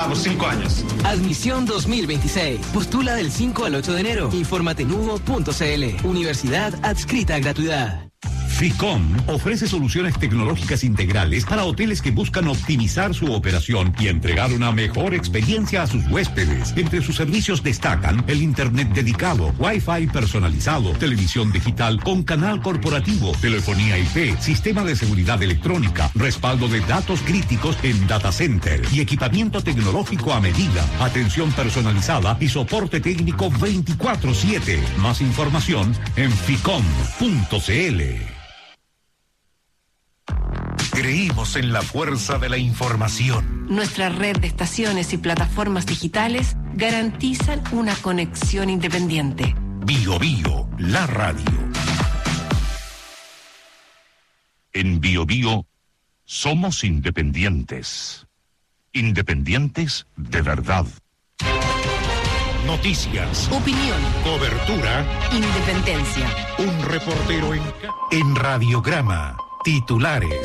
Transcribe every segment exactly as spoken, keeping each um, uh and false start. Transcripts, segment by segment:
Vamos, cinco años. Admisión dos mil veintiséis. Postula del cinco al ocho de enero. Infórmate en hugo punto c l. Universidad adscrita a gratuidad. Ficom ofrece soluciones tecnológicas integrales para hoteles que buscan optimizar su operación y entregar una mejor experiencia a sus huéspedes. Entre sus servicios destacan el internet dedicado, Wi-Fi personalizado, televisión digital con canal corporativo, telefonía I P, sistema de seguridad electrónica, respaldo de datos críticos en data center y equipamiento tecnológico a medida, atención personalizada y soporte técnico veinticuatro siete. Más información en ficom punto c l. Creímos en la fuerza de la información. Nuestra red de estaciones y plataformas digitales garantizan una conexión independiente. Bio Bio, la radio. En Bio Bio somos independientes. Independientes de verdad. Noticias. Opinión. Cobertura. Independencia. Un reportero en, en Radiograma. Titulares.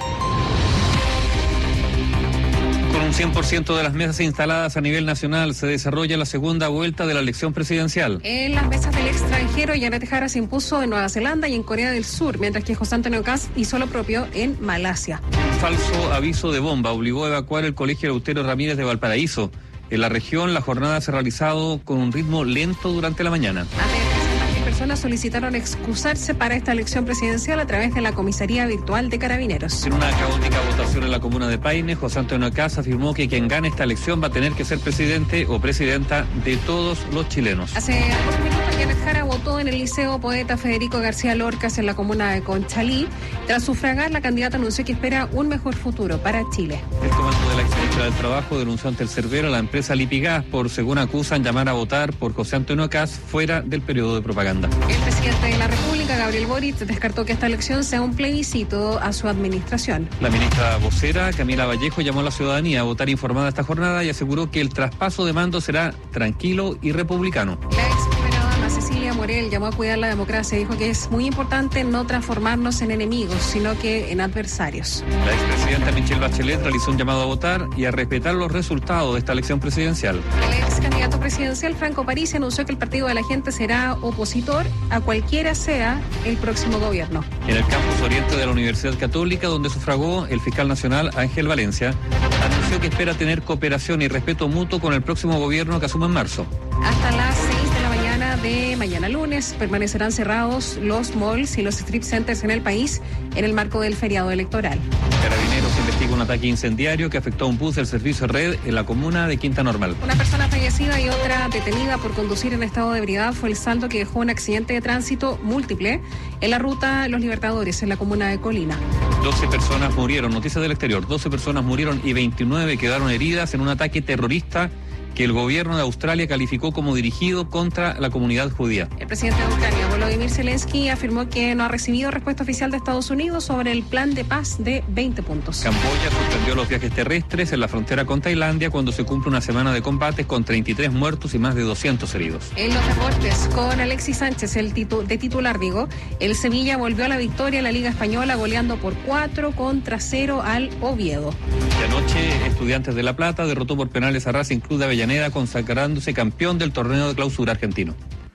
Con un cien por ciento de las mesas instaladas a nivel nacional se desarrolla la segunda vuelta de la elección presidencial. En las mesas del extranjero, Janet Jara se impuso en Nueva Zelanda y en Corea del Sur, mientras que José Antonio Kast hizo lo propio en Malasia. Un falso aviso de bomba obligó a evacuar el Colegio Eleuterio Ramírez de Valparaíso. En la región, la jornada se ha realizado con un ritmo lento durante la mañana. Personas solicitaron excusarse para esta elección presidencial a través de la comisaría virtual de Carabineros. En una caótica votación en la comuna de Paine, José Antonio Kast afirmó que quien gane esta elección va a tener que ser presidente o presidenta de todos los chilenos. Hace algunos minutos, Janet Jara votó en el Liceo Poeta Federico García Lorcas en la comuna de Conchalí. Tras sufragar, la candidata anunció que espera un mejor futuro para Chile. El comando de la exministra del Trabajo denunció ante el Cervero a la empresa Lipigas por, según acusan, llamar a votar por José Antonio Kast fuera del periodo de propaganda. El presidente de la República, Gabriel Boric, descartó que esta elección sea un plebiscito a su administración. La ministra vocera, Camila Vallejo, llamó a la ciudadanía a votar informada esta jornada y aseguró que el traspaso de mando será tranquilo y republicano. La ex primera dama Cecilia Morel llamó a cuidar la democracia y dijo que es muy importante no transformarnos en enemigos, sino que en adversarios. La expresidenta Michelle Bachelet realizó un llamado a votar y a respetar los resultados de esta elección presidencial. El ex candidato presidencial, Franco Parisi, anunció que el Partido de la Gente será opositor a cualquiera sea el próximo gobierno. En el campus oriente de la Universidad Católica, donde sufragó el fiscal nacional Ángel Valencia, anunció que espera tener cooperación y respeto mutuo con el próximo gobierno que asuma en marzo. Hasta las seis de la mañana de mañana lunes permanecerán cerrados los malls y los strip centers en el país en el marco del feriado electoral. Carabineros investiga un ataque incendiario que afectó a un bus del servicio Red en la comuna de Quinta Normal. Una persona fallecida y otra detenida por conducir en estado de ebriedad fue el saldo que dejó un accidente de tránsito múltiple en la ruta Los Libertadores, en la comuna de Colina. doce personas murieron, noticias del exterior, doce personas murieron y veintinueve quedaron heridas en un ataque terrorista que el gobierno de Australia calificó como dirigido contra la comunidad judía. El presidente de Ucrania, Volodymyr Zelensky, afirmó que no ha recibido respuesta oficial de Estados Unidos sobre el plan de paz de veinte puntos. Camboya suspendió los viajes terrestres en la frontera con Tailandia cuando se cumple una semana de combates con treinta y tres muertos y más de doscientos heridos. En los deportes, con Alexis Sánchez el titu- de titular, digo, el Sevilla volvió a la victoria en la Liga Española goleando por cuatro contra cero al Oviedo. Y anoche, Estudiantes de La Plata derrotó por penales a Racing Club de Avellaneda, consagrándose campeón del torneo de clausura argentino.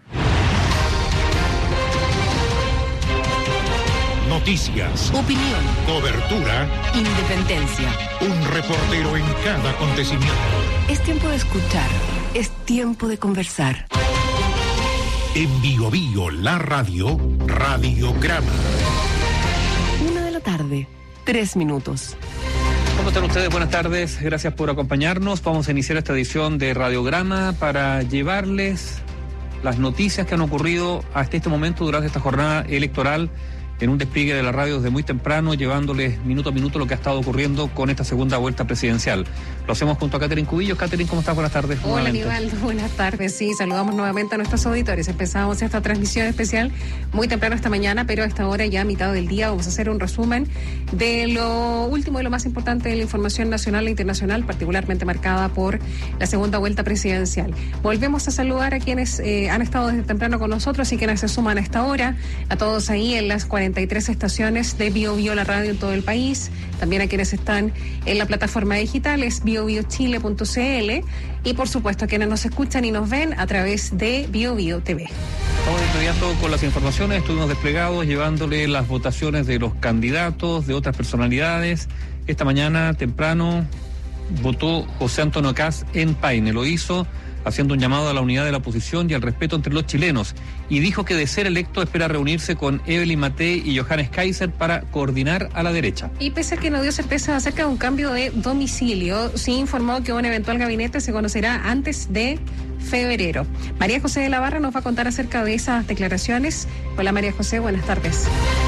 Noticias. Opinión. Cobertura. Independencia. Un reportero en cada acontecimiento. Es tiempo de escuchar. Es tiempo de conversar. En Bio Bio, la radio, Radiograma. Una de la tarde, tres minutos. ¿Cómo están ustedes? Buenas tardes, gracias por acompañarnos. Vamos a iniciar esta edición de Radiograma para llevarles las noticias que han ocurrido hasta este momento durante esta jornada electoral en un despliegue de la radio desde muy temprano, llevándoles minuto a minuto lo que ha estado ocurriendo con esta segunda vuelta presidencial. Lo hacemos junto a Catherine Cubillos. Catherine, ¿cómo estás? Buenas tardes. Hola, Aníbaldo, buenas tardes. Sí, saludamos nuevamente a nuestros auditores. Empezamos esta transmisión especial muy temprano esta mañana, pero a esta hora, ya a mitad del día, vamos a hacer un resumen de lo último y lo más importante de la información nacional e internacional, particularmente marcada por la segunda vuelta presidencial. Volvemos a saludar a quienes eh, han estado desde temprano con nosotros y quienes se suman a esta hora, a todos ahí en las cuarenta cuarenta y tres estaciones de Bio Bio la radio en todo el país. También a quienes están en la plataforma digital es bio bio chile punto c l y por supuesto a quienes nos escuchan y nos ven a través de Bio Bio T V. Vamos de inmediato con las informaciones. Estuvimos desplegados llevándole las votaciones de los candidatos, de otras personalidades. Esta mañana temprano votó José Antonio Kast en Paine. Lo hizo haciendo un llamado a la unidad de la oposición y al respeto entre los chilenos, y dijo que de ser electo espera reunirse con Evelyn Matei y Johannes Kaiser para coordinar a la derecha. Y pese a que no dio certeza acerca de un cambio de domicilio, sí informó que un eventual gabinete se conocerá antes de febrero. María José de la Barra nos va a contar acerca de esas declaraciones. Hola María José, buenas tardes.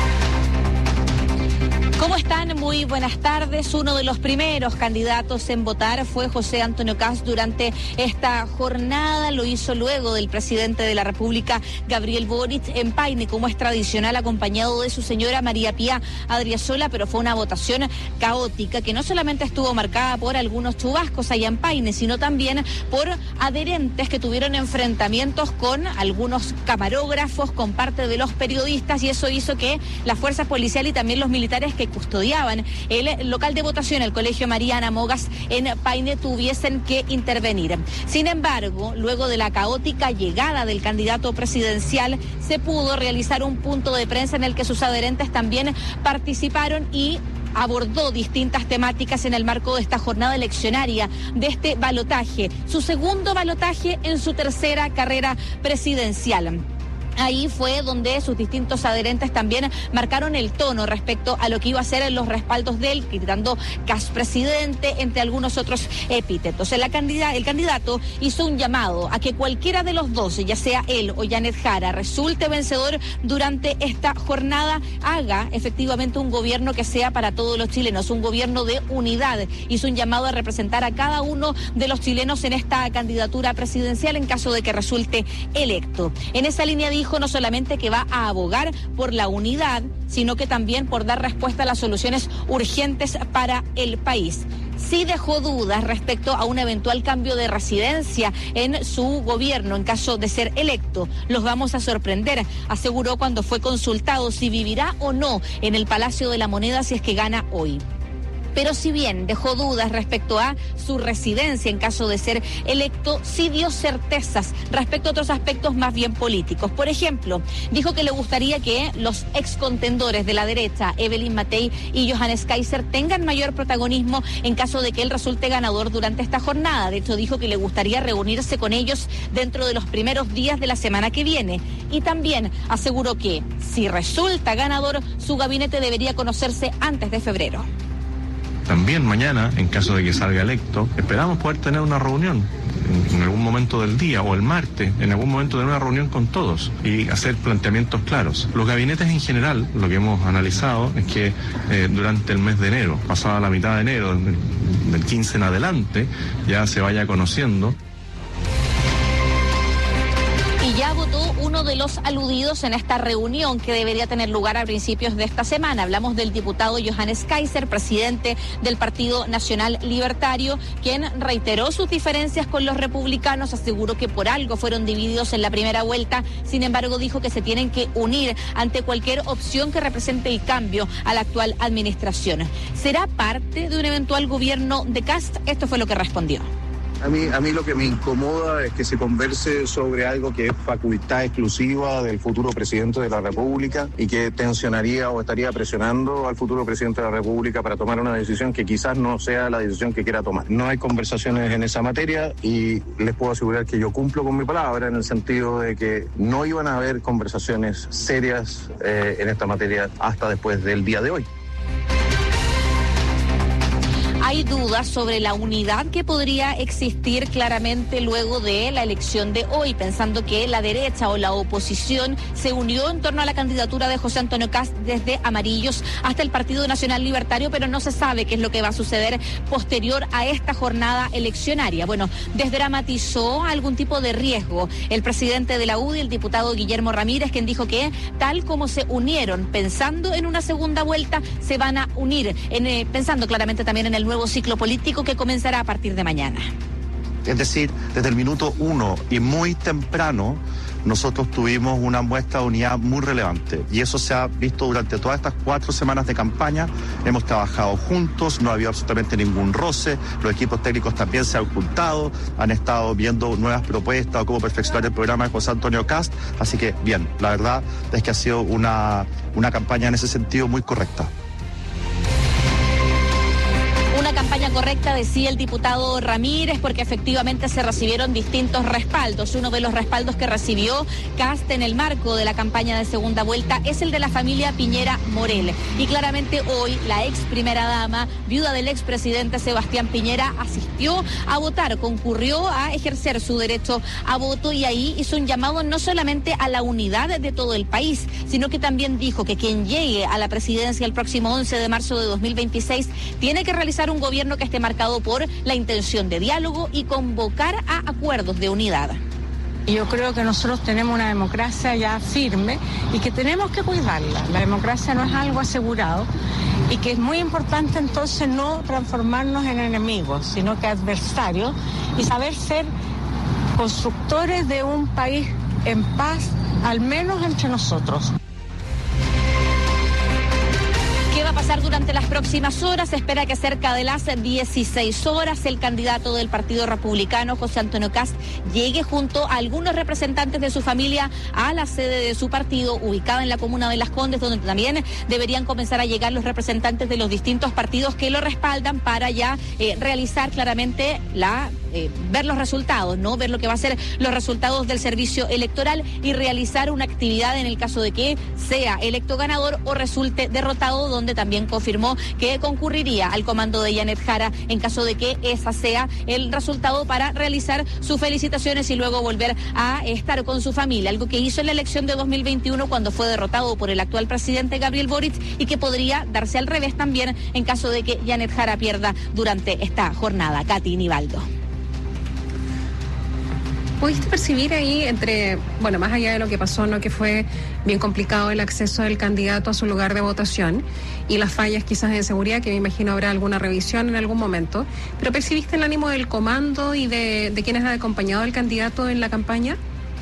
¿Cómo están? Muy buenas tardes. Uno de los primeros candidatos en votar fue José Antonio Kast durante esta jornada. Lo hizo luego del presidente de la República, Gabriel Boric, en Paine, como es tradicional, acompañado de su señora María Pía Adriasola, pero fue una votación caótica que no solamente estuvo marcada por algunos chubascos allá en Paine, sino también por adherentes que tuvieron enfrentamientos con algunos camarógrafos, con parte de los periodistas, y eso hizo que la fuerza policial y también los militares que custodiaban el local de votación, el Colegio Mariana Mogas en Paine, tuviesen que intervenir. Sin embargo, luego de la caótica llegada del candidato presidencial, se pudo realizar un punto de prensa en el que sus adherentes también participaron y abordó distintas temáticas en el marco de esta jornada eleccionaria, de este balotaje, su segundo balotaje en su tercera carrera presidencial. Ahí fue donde sus distintos adherentes también marcaron el tono respecto a lo que iba a ser los respaldos de él, gritando Kast presidente, entre algunos otros epítetos. El, candida, el candidato hizo un llamado a que cualquiera de los dos, ya sea él o Janet Jara, resulte vencedor durante esta jornada, haga efectivamente un gobierno que sea para todos los chilenos, un gobierno de unidad. Hizo un llamado a representar a cada uno de los chilenos en esta candidatura presidencial en caso de que resulte electo. En esa línea dijo no solamente que va a abogar por la unidad, sino que también por dar respuesta a las soluciones urgentes para el país. Sí dejó dudas respecto a un eventual cambio de residencia en su gobierno en caso de ser electo. Los vamos a sorprender, aseguró cuando fue consultado si vivirá o no en el Palacio de la Moneda si es que gana hoy. Pero si bien dejó dudas respecto a su residencia en caso de ser electo, sí dio certezas respecto a otros aspectos más bien políticos. Por ejemplo, dijo que le gustaría que los ex contendores de la derecha, Evelyn Matei y Johannes Kaiser, tengan mayor protagonismo en caso de que él resulte ganador durante esta jornada. De hecho, dijo que le gustaría reunirse con ellos dentro de los primeros días de la semana que viene. Y también aseguró que, si resulta ganador, su gabinete debería conocerse antes de febrero. También mañana, en caso de que salga electo, esperamos poder tener una reunión en algún momento del día o el martes, en algún momento tener una reunión con todos y hacer planteamientos claros. Los gabinetes en general, lo que hemos analizado es que eh, durante el mes de enero, pasada la mitad de enero, del, del quince en adelante, ya se vaya conociendo. Y ya votó uno de los aludidos en esta reunión que debería tener lugar a principios de esta semana. Hablamos del diputado Johannes Kaiser, presidente del Partido Nacional Libertario, quien reiteró sus diferencias con los republicanos, aseguró que por algo fueron divididos en la primera vuelta, sin embargo dijo que se tienen que unir ante cualquier opción que represente el cambio a la actual administración. ¿Será parte de un eventual gobierno de Kast? Esto fue lo que respondió. A mí, a mí lo que me incomoda es que se converse sobre algo que es facultad exclusiva del futuro presidente de la República y que tensionaría o estaría presionando al futuro presidente de la República para tomar una decisión que quizás no sea la decisión que quiera tomar. No hay conversaciones en esa materia y les puedo asegurar que yo cumplo con mi palabra en el sentido de que no iban a haber conversaciones serias eh, en esta materia hasta después del día de hoy. Hay dudas sobre la unidad que podría existir claramente luego de la elección de hoy, pensando que la derecha o la oposición se unió en torno a la candidatura de José Antonio Kast desde Amarillos hasta el Partido Nacional Libertario, pero no se sabe qué es lo que va a suceder posterior a esta jornada eleccionaria. Bueno, desdramatizó algún tipo de riesgo el presidente de la U D I, el diputado Guillermo Ramírez, quien dijo que tal como se unieron pensando en una segunda vuelta, se van a unir, en, eh, pensando claramente también en el nuevo ciclo político que comenzará a partir de mañana. Es decir, desde el minuto uno y muy temprano, nosotros tuvimos una muestra de unidad muy relevante y eso se ha visto durante todas estas cuatro semanas de campaña. Hemos trabajado juntos, no ha habido absolutamente ningún roce, los equipos técnicos también se han juntado, han estado viendo nuevas propuestas o cómo perfeccionar el programa de José Antonio Kast, así que bien, la verdad es que ha sido una, una campaña en ese sentido muy correcta. Una campaña correcta, decía el diputado Ramírez, porque efectivamente se recibieron distintos respaldos. Uno de los respaldos que recibió Kast en el marco de la campaña de segunda vuelta es el de la familia Piñera Morel. Y claramente hoy la ex primera dama, viuda del expresidente Sebastián Piñera, asistió a votar, concurrió a ejercer su derecho a voto y ahí hizo un llamado no solamente a la unidad de todo el país, sino que también dijo que quien llegue a la presidencia el próximo once de marzo de dos mil veintiséis tiene que realizar un gobierno que esté marcado por la intención de diálogo y convocar a acuerdos de unidad. Yo creo que nosotros tenemos una democracia ya firme y que tenemos que cuidarla. La democracia no es algo asegurado y que es muy importante entonces no transformarnos en enemigos, sino que adversarios y saber ser constructores de un país en paz, al menos entre nosotros. ¿Qué va a pasar durante las próximas horas? Se espera que cerca de las dieciséis horas el candidato del Partido Republicano, José Antonio Kast, llegue junto a algunos representantes de su familia a la sede de su partido, ubicada en la comuna de Las Condes, donde también deberían comenzar a llegar los representantes de los distintos partidos que lo respaldan para ya eh, realizar claramente la... Eh, ver los resultados, ¿no? Ver lo que va a ser los resultados del servicio electoral y realizar una actividad en el caso de que sea electo ganador o resulte derrotado, donde también confirmó que concurriría al comando de Janet Jara en caso de que esa sea el resultado para realizar sus felicitaciones y luego volver a estar con su familia, algo que hizo en la elección de dos mil veintiuno cuando fue derrotado por el actual presidente Gabriel Boric y que podría darse al revés también en caso de que Janet Jara pierda durante esta jornada. Katy Nivaldo. ¿Pudiste percibir ahí entre, bueno, más allá de lo que pasó, no, que fue bien complicado el acceso del candidato a su lugar de votación y las fallas quizás de seguridad, que me imagino habrá alguna revisión en algún momento, pero percibiste el ánimo del comando y de, de quienes han acompañado al candidato en la campaña?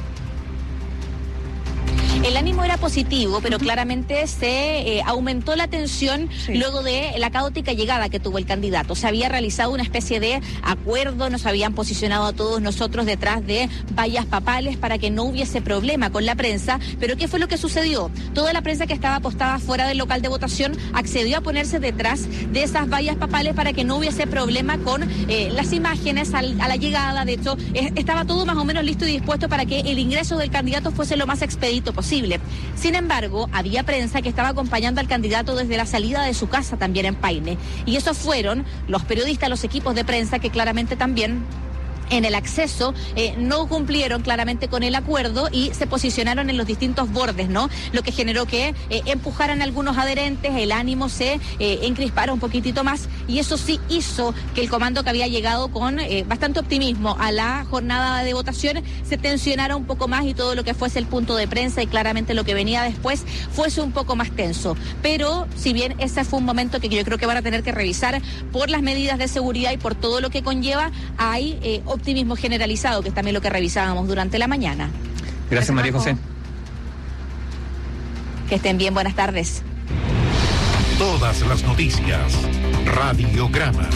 El ánimo era positivo, pero claramente se eh, aumentó la tensión sí. luego de la caótica llegada que tuvo el candidato. Se había realizado una especie de acuerdo, nos habían posicionado a todos nosotros detrás de vallas papales para que no hubiese problema con la prensa, pero ¿qué fue lo que sucedió? Toda la prensa que estaba apostada fuera del local de votación accedió a ponerse detrás de esas vallas papales para que no hubiese problema con eh, las imágenes al, a la llegada. De hecho, eh, estaba todo más o menos listo y dispuesto para que el ingreso del candidato fuese lo más expedito posible. Sin embargo, había prensa que estaba acompañando al candidato desde la salida de su casa también en Paine. Y esos fueron los periodistas, los equipos de prensa que claramente también en el acceso eh, no cumplieron claramente con el acuerdo y se posicionaron en los distintos bordes, ¿no? Lo que generó que eh, empujaran algunos adherentes, el ánimo se eh, encrispara un poquitito más y eso sí hizo que el comando que había llegado con eh, bastante optimismo a la jornada de votación se tensionara un poco más y todo lo que fuese el punto de prensa y claramente lo que venía después fuese un poco más tenso. Pero si bien ese fue un momento que yo creo que van a tener que revisar por las medidas de seguridad y por todo lo que conlleva, hay eh, optimismo generalizado, que es también lo que revisábamos durante la mañana. Gracias, Gracias María José. Que estén bien, buenas tardes. Todas las noticias, Radiograma.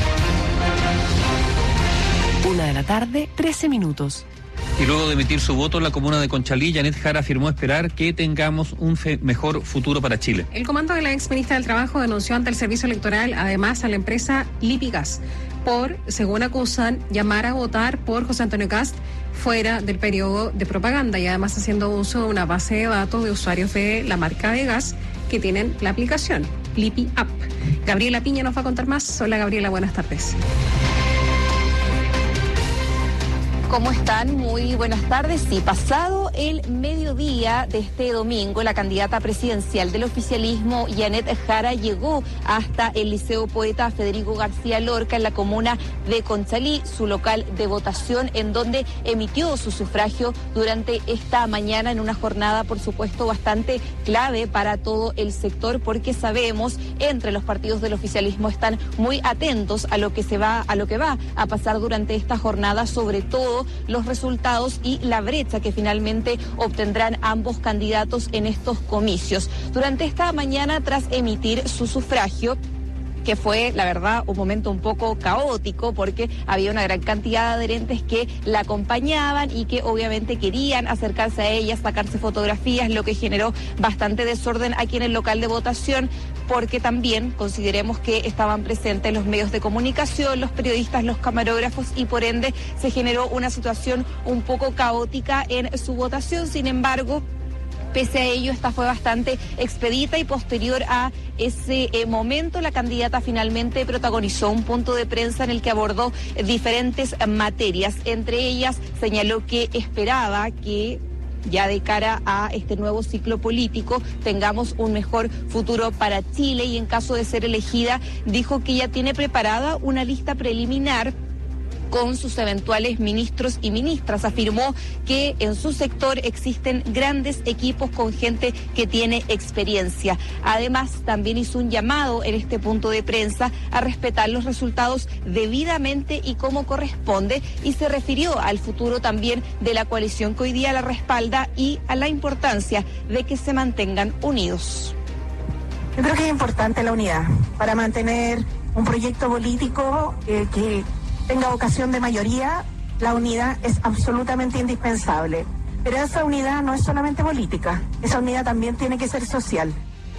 Una de la tarde, trece minutos. Y luego de emitir su voto en la comuna de Conchalí, Janet Jara afirmó esperar que tengamos un fe- mejor futuro para Chile. El comando de la ex ministra del Trabajo denunció ante el servicio electoral además a la empresa Lipigas por, según acusan, llamar a votar por José Antonio Kast fuera del periodo de propaganda y además haciendo uso de una base de datos de usuarios de la marca de gas que tienen la aplicación Lipi App. Gabriela Piña nos va a contar más. Hola Gabriela, buenas tardes. ¿Cómo están? Muy buenas tardes. Sí, pasado el mediodía de este domingo, la candidata presidencial del oficialismo, Yanet Jara, llegó hasta el Liceo Poeta Federico García Lorca en la comuna de Conchalí, su local de votación, en donde emitió su sufragio durante esta mañana en una jornada, por supuesto, bastante clave para todo el sector, porque sabemos, entre los partidos del oficialismo están muy atentos a lo que se va, a lo que va a pasar durante esta jornada, sobre todo los resultados y la brecha que finalmente obtendrán ambos candidatos en estos comicios. Durante esta mañana, tras emitir su sufragio, que fue, la verdad, un momento un poco caótico porque había una gran cantidad de adherentes que la acompañaban y que obviamente querían acercarse a ella, sacarse fotografías, lo que generó bastante desorden aquí en el local de votación, porque también consideremos que estaban presentes los medios de comunicación, los periodistas, los camarógrafos, y por ende se generó una situación un poco caótica en su votación. Sin embargo, pese a ello, esta fue bastante expedita, y posterior a ese eh, momento, la candidata finalmente protagonizó un punto de prensa en el que abordó eh, diferentes materias. Entre ellas, señaló que esperaba que ya de cara a este nuevo ciclo político tengamos un mejor futuro para Chile, y en caso de ser elegida, dijo que ya tiene preparada una lista preliminar con sus eventuales ministros y ministras. Afirmó que en su sector existen grandes equipos con gente que tiene experiencia. Además, también hizo un llamado en este punto de prensa a respetar los resultados debidamente y como corresponde, y se refirió al futuro también de la coalición que hoy día la respalda y a la importancia de que se mantengan unidos. Yo creo que es importante la unidad para mantener un proyecto político eh, que tenga vocación de mayoría. La unidad es absolutamente indispensable. Pero esa unidad no es solamente política, esa unidad también tiene que ser social.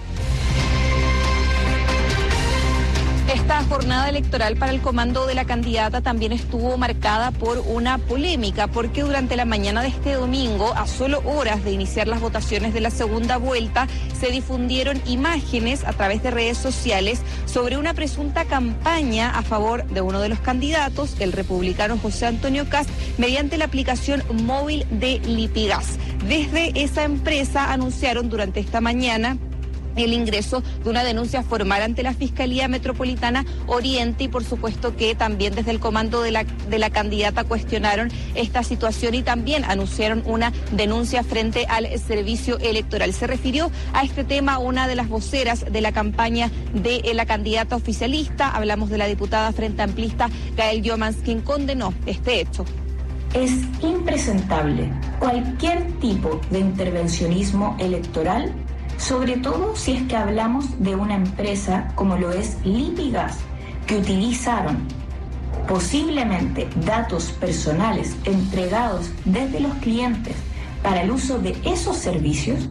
Esta jornada electoral para el comando de la candidata también estuvo marcada por una polémica, porque durante la mañana de este domingo, a solo horas de iniciar las votaciones de la segunda vuelta, se difundieron imágenes a través de redes sociales sobre una presunta campaña a favor de uno de los candidatos, el republicano José Antonio Kast, mediante la aplicación móvil de Lipigas. Desde esa empresa anunciaron durante esta mañana el ingreso de una denuncia formal ante la Fiscalía Metropolitana Oriente, y por supuesto que también desde el comando de la, de la candidata cuestionaron esta situación y también anunciaron una denuncia frente al servicio electoral. Se refirió a este tema una de las voceras de la campaña de la candidata oficialista. Hablamos de la diputada frente amplista Gael Jomans, quien condenó este hecho. Es impresentable cualquier tipo de intervencionismo electoral, sobre todo si es que hablamos de una empresa como lo es Lipigas, que utilizaron posiblemente datos personales entregados desde los clientes para el uso de esos servicios.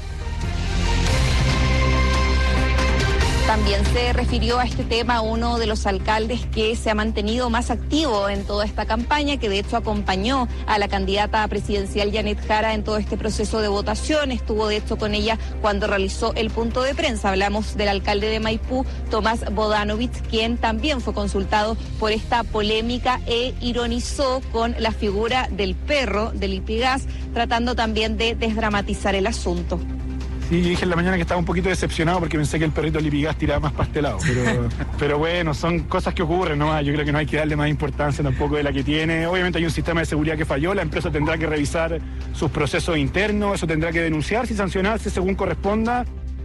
También se refirió a este tema uno de los alcaldes que se ha mantenido más activo en toda esta campaña, que de hecho acompañó a la candidata presidencial Yanet Jara en todo este proceso de votación. Estuvo de hecho con ella cuando realizó el punto de prensa. Hablamos del alcalde de Maipú, Tomás Bodanovich, quien también fue consultado por esta polémica e ironizó con la figura del perro de Lipigas, tratando también de desdramatizar el asunto. Sí, yo dije en la mañana que estaba un poquito decepcionado porque pensé que el perrito Lipigas tiraba más pastelado. Pero, pero bueno, son cosas que ocurren, ¿no? Yo creo que no hay que darle más importancia tampoco de la que tiene. Obviamente hay un sistema de seguridad que falló, la empresa tendrá que revisar sus procesos internos, eso tendrá que denunciarse y sancionarse según corresponda.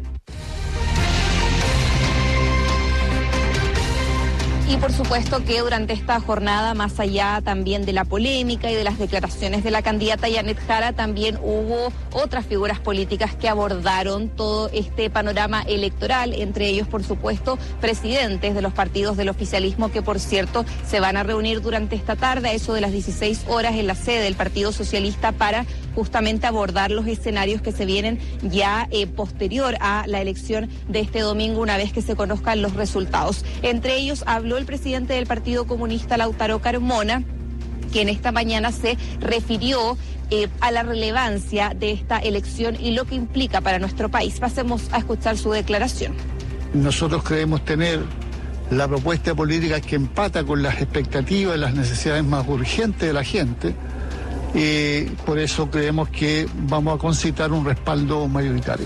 Y por supuesto que durante esta jornada, más allá también de la polémica y de las declaraciones de la candidata Yanet Jara, también hubo otras figuras políticas que abordaron todo este panorama electoral, entre ellos, por supuesto, presidentes de los partidos del oficialismo, que por cierto se van a reunir durante esta tarde a eso de las dieciséis horas en la sede del Partido Socialista para justamente abordar los escenarios que se vienen ya eh, posterior a la elección de este domingo, una vez que se conozcan los resultados. Entre ellos habló el presidente del Partido Comunista, Lautaro Carmona, quien esta mañana se refirió eh, a la relevancia de esta elección y lo que implica para nuestro país. Pasemos a escuchar su declaración. Nosotros creemos tener la propuesta política que empata con las expectativas y las necesidades más urgentes de la gente. Y por eso creemos que vamos a concitar un respaldo mayoritario.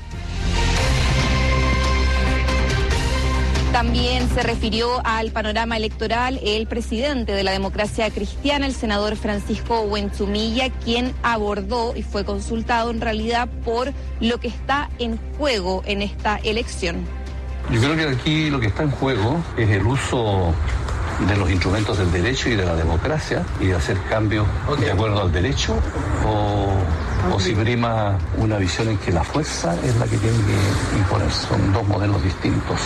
También se refirió al panorama electoral el presidente de la Democracia Cristiana, el senador Francisco Huentzumilla, quien abordó y fue consultado en realidad por lo que está en juego en esta elección. Yo creo que aquí lo que está en juego es el uso de los instrumentos del derecho y de la democracia y de hacer cambios okay. de acuerdo al derecho o, o si prima una visión en que la fuerza es la que tiene que imponer. Son dos modelos distintos.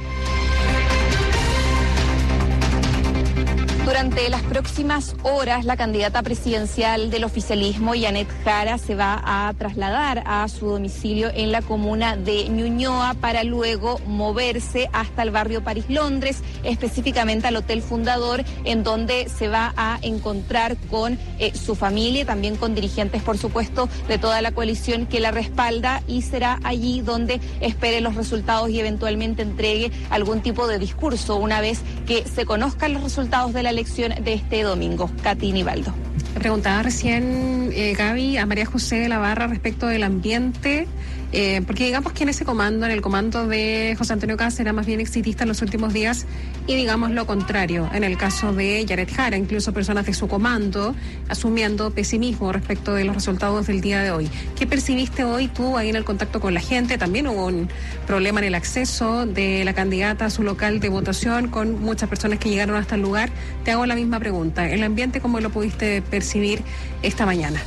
Durante las próximas horas, la candidata presidencial del oficialismo, Janet Jara, se va a trasladar a su domicilio en la comuna de Ñuñoa para luego moverse hasta el barrio París Londres, específicamente al Hotel Fundador, en donde se va a encontrar con eh, su familia y también con dirigentes, por supuesto, de toda la coalición que la respalda, y será allí donde espere los resultados y eventualmente entregue algún tipo de discurso una vez que se conozcan los resultados de la elección de este domingo. Katy Nivaldo. Le preguntaba recién, eh, Gaby, a María José de la Barra respecto del ambiente, eh, porque digamos que en ese comando, en el comando de José Antonio Kast, era más bien exitista en los últimos días, y digamos lo contrario en el caso de Janet Jara, incluso personas de su comando asumiendo pesimismo respecto de los resultados del día de hoy. ¿Qué percibiste hoy tú ahí en el contacto con la gente? También hubo un problema en el acceso de la candidata a su local de votación, con muchas personas que llegaron hasta el lugar. Te hago la misma pregunta. ¿El ambiente cómo lo pudiste percibir esta mañana?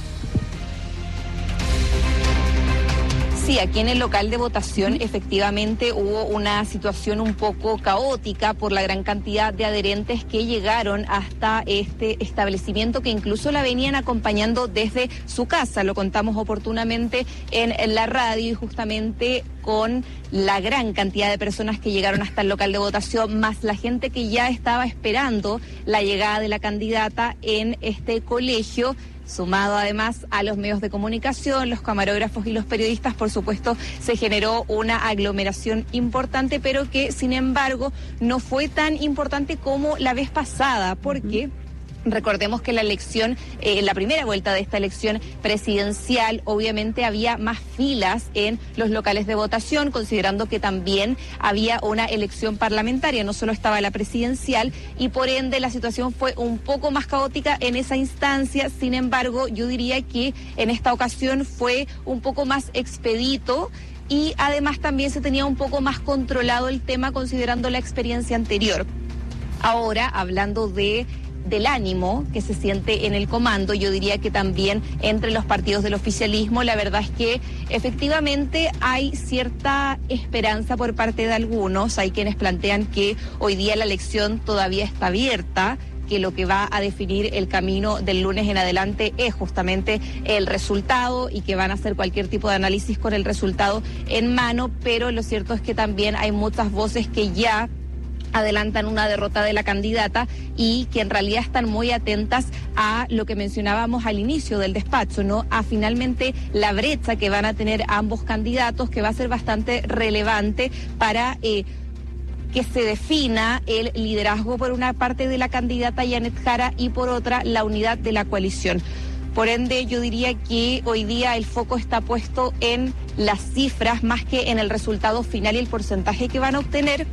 Sí, aquí en el local de votación efectivamente hubo una situación un poco caótica por la gran cantidad de adherentes que llegaron hasta este establecimiento, que incluso la venían acompañando desde su casa. Lo contamos oportunamente en, en la radio, y justamente con la gran cantidad de personas que llegaron hasta el local de votación, más la gente que ya estaba esperando la llegada de la candidata en este colegio, sumado además a los medios de comunicación, los camarógrafos y los periodistas, por supuesto, se generó una aglomeración importante, pero que sin embargo no fue tan importante como la vez pasada, porque recordemos que la elección, eh, la primera vuelta de esta elección presidencial, obviamente había más filas en los locales de votación, considerando que también había una elección parlamentaria, no solo estaba la presidencial, y por ende la situación fue un poco más caótica en esa instancia. Sin embargo, yo diría que en esta ocasión fue un poco más expedito, y además también se tenía un poco más controlado el tema considerando la experiencia anterior. Ahora, hablando de del ánimo que se siente en el comando, yo diría que también entre los partidos del oficialismo, la verdad es que efectivamente hay cierta esperanza por parte de algunos. Hay quienes plantean que hoy día la elección todavía está abierta, que lo que va a definir el camino del lunes en adelante es justamente el resultado, y que van a hacer cualquier tipo de análisis con el resultado en mano, pero lo cierto es que también hay muchas voces que ya adelantan una derrota de la candidata y que en realidad están muy atentas a lo que mencionábamos al inicio del despacho, ¿no? A finalmente la brecha que van a tener ambos candidatos, que va a ser bastante relevante para eh, que se defina el liderazgo por una parte de la candidata Janet Jara y por otra la unidad de la coalición. Por ende, yo diría que hoy día el foco está puesto en las cifras más que en el resultado final y el porcentaje que van a obtener,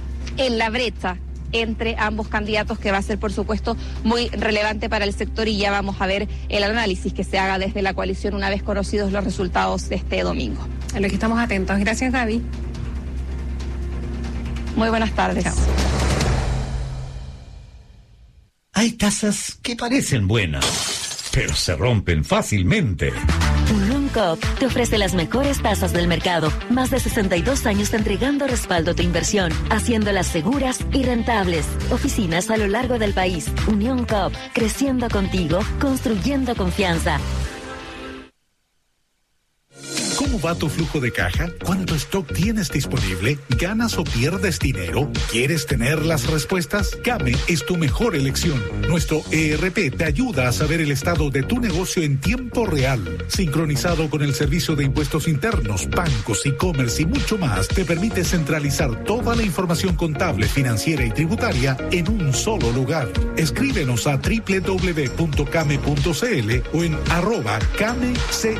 en la brecha entre ambos candidatos, que va a ser, por supuesto, muy relevante para el sector, y ya vamos a ver el análisis que se haga desde la coalición una vez conocidos los resultados de este domingo. A lo que estamos atentos. Gracias, Gaby. Muy buenas tardes. Chao. Hay tasas que parecen buenas, pero se rompen fácilmente. Unión Coop te ofrece las mejores tasas del mercado. Más de sesenta y dos años entregando respaldo a tu inversión, haciéndolas seguras y rentables. Oficinas a lo largo del país. Unión Coop, creciendo contigo, construyendo confianza. ¿Cómo va tu flujo de caja? ¿Cuánto stock tienes disponible? ¿Ganas o pierdes dinero? ¿Quieres tener las respuestas? Kame es tu mejor elección. Nuestro E R P te ayuda a saber el estado de tu negocio en tiempo real. Sincronizado con el servicio de impuestos internos, bancos, e-commerce y mucho más, te permite centralizar toda la información contable, financiera y tributaria en un solo lugar. Escríbenos a doble u doble u doble u punto came punto c l o en arroba camecl.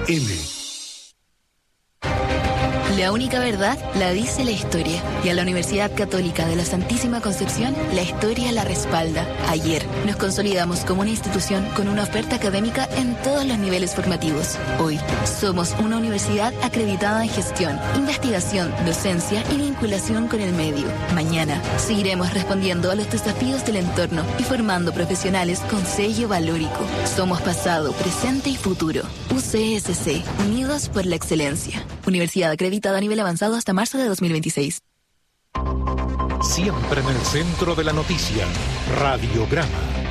La única verdad la dice la historia. Y a la Universidad Católica de la Santísima Concepción, la historia la respalda. Ayer nos consolidamos como una institución con una oferta académica en todos los niveles formativos. Hoy somos una universidad acreditada en gestión, investigación, docencia y vinculación con el medio. Mañana seguiremos respondiendo a los desafíos del entorno y formando profesionales con sello valórico. Somos pasado, presente y futuro. U C S C, unidos por la excelencia. Universidad acreditada a nivel avanzado hasta marzo de dos mil veintiséis. Siempre en el centro de la noticia, Radiograma.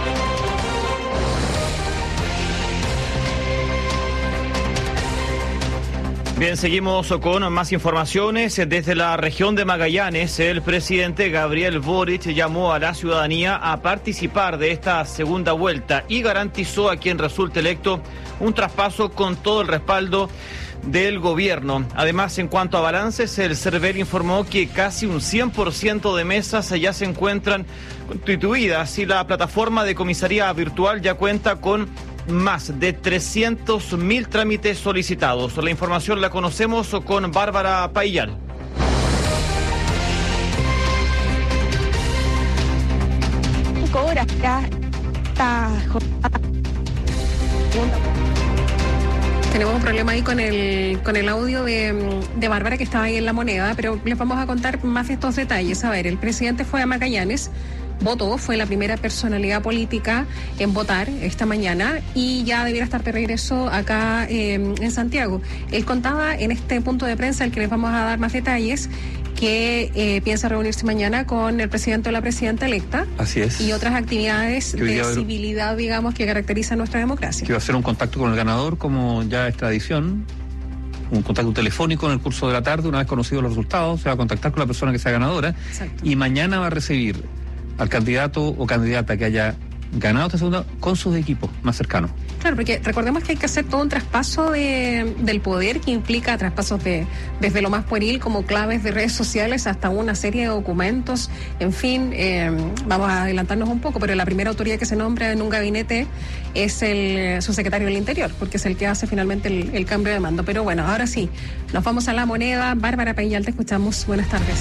Bien, seguimos con más informaciones. Desde la región de Magallanes, el presidente Gabriel Boric llamó a la ciudadanía a participar de esta segunda vuelta y garantizó a quien resulte electo un traspaso con todo el respaldo del gobierno. Además, en cuanto a balances, el CERVEL informó que casi un cien por ciento de mesas ya se encuentran constituidas y la plataforma de comisaría virtual ya cuenta con más de trescientos mil trámites solicitados. La información la conocemos con Bárbara Paillal. Cinco horas ya está jornada. Tenemos un problema ahí con el con el audio de, de Bárbara, que estaba ahí en La Moneda, pero les vamos a contar más de estos detalles. A ver, el presidente fue a Magallanes, votó, fue la primera personalidad política en votar esta mañana y ya debiera estar de regreso acá eh, en Santiago. Él contaba en este punto de prensa, al que les vamos a dar más detalles, que eh, piensa reunirse mañana con el presidente o la presidenta electa. Así es. Y otras actividades de civilidad, digamos, que caracterizan nuestra democracia. Que va a hacer un contacto con el ganador, como ya es tradición. Un contacto telefónico en el curso de la tarde, una vez conocidos los resultados, se va a contactar con la persona que sea ganadora. Exacto. Y mañana va a recibir al candidato o candidata que haya ganado esta segunda con sus equipos más cercanos. Claro, porque recordemos que hay que hacer todo un traspaso de, del poder que implica traspasos de desde lo más pueril como claves de redes sociales hasta una serie de documentos. En fin, eh, vamos a adelantarnos un poco, pero la primera autoridad que se nombra en un gabinete es el subsecretario del Interior, porque es el que hace finalmente el, el cambio de mando. Pero bueno, ahora sí, nos vamos a La Moneda. Bárbara Paillal, te escuchamos. Buenas tardes.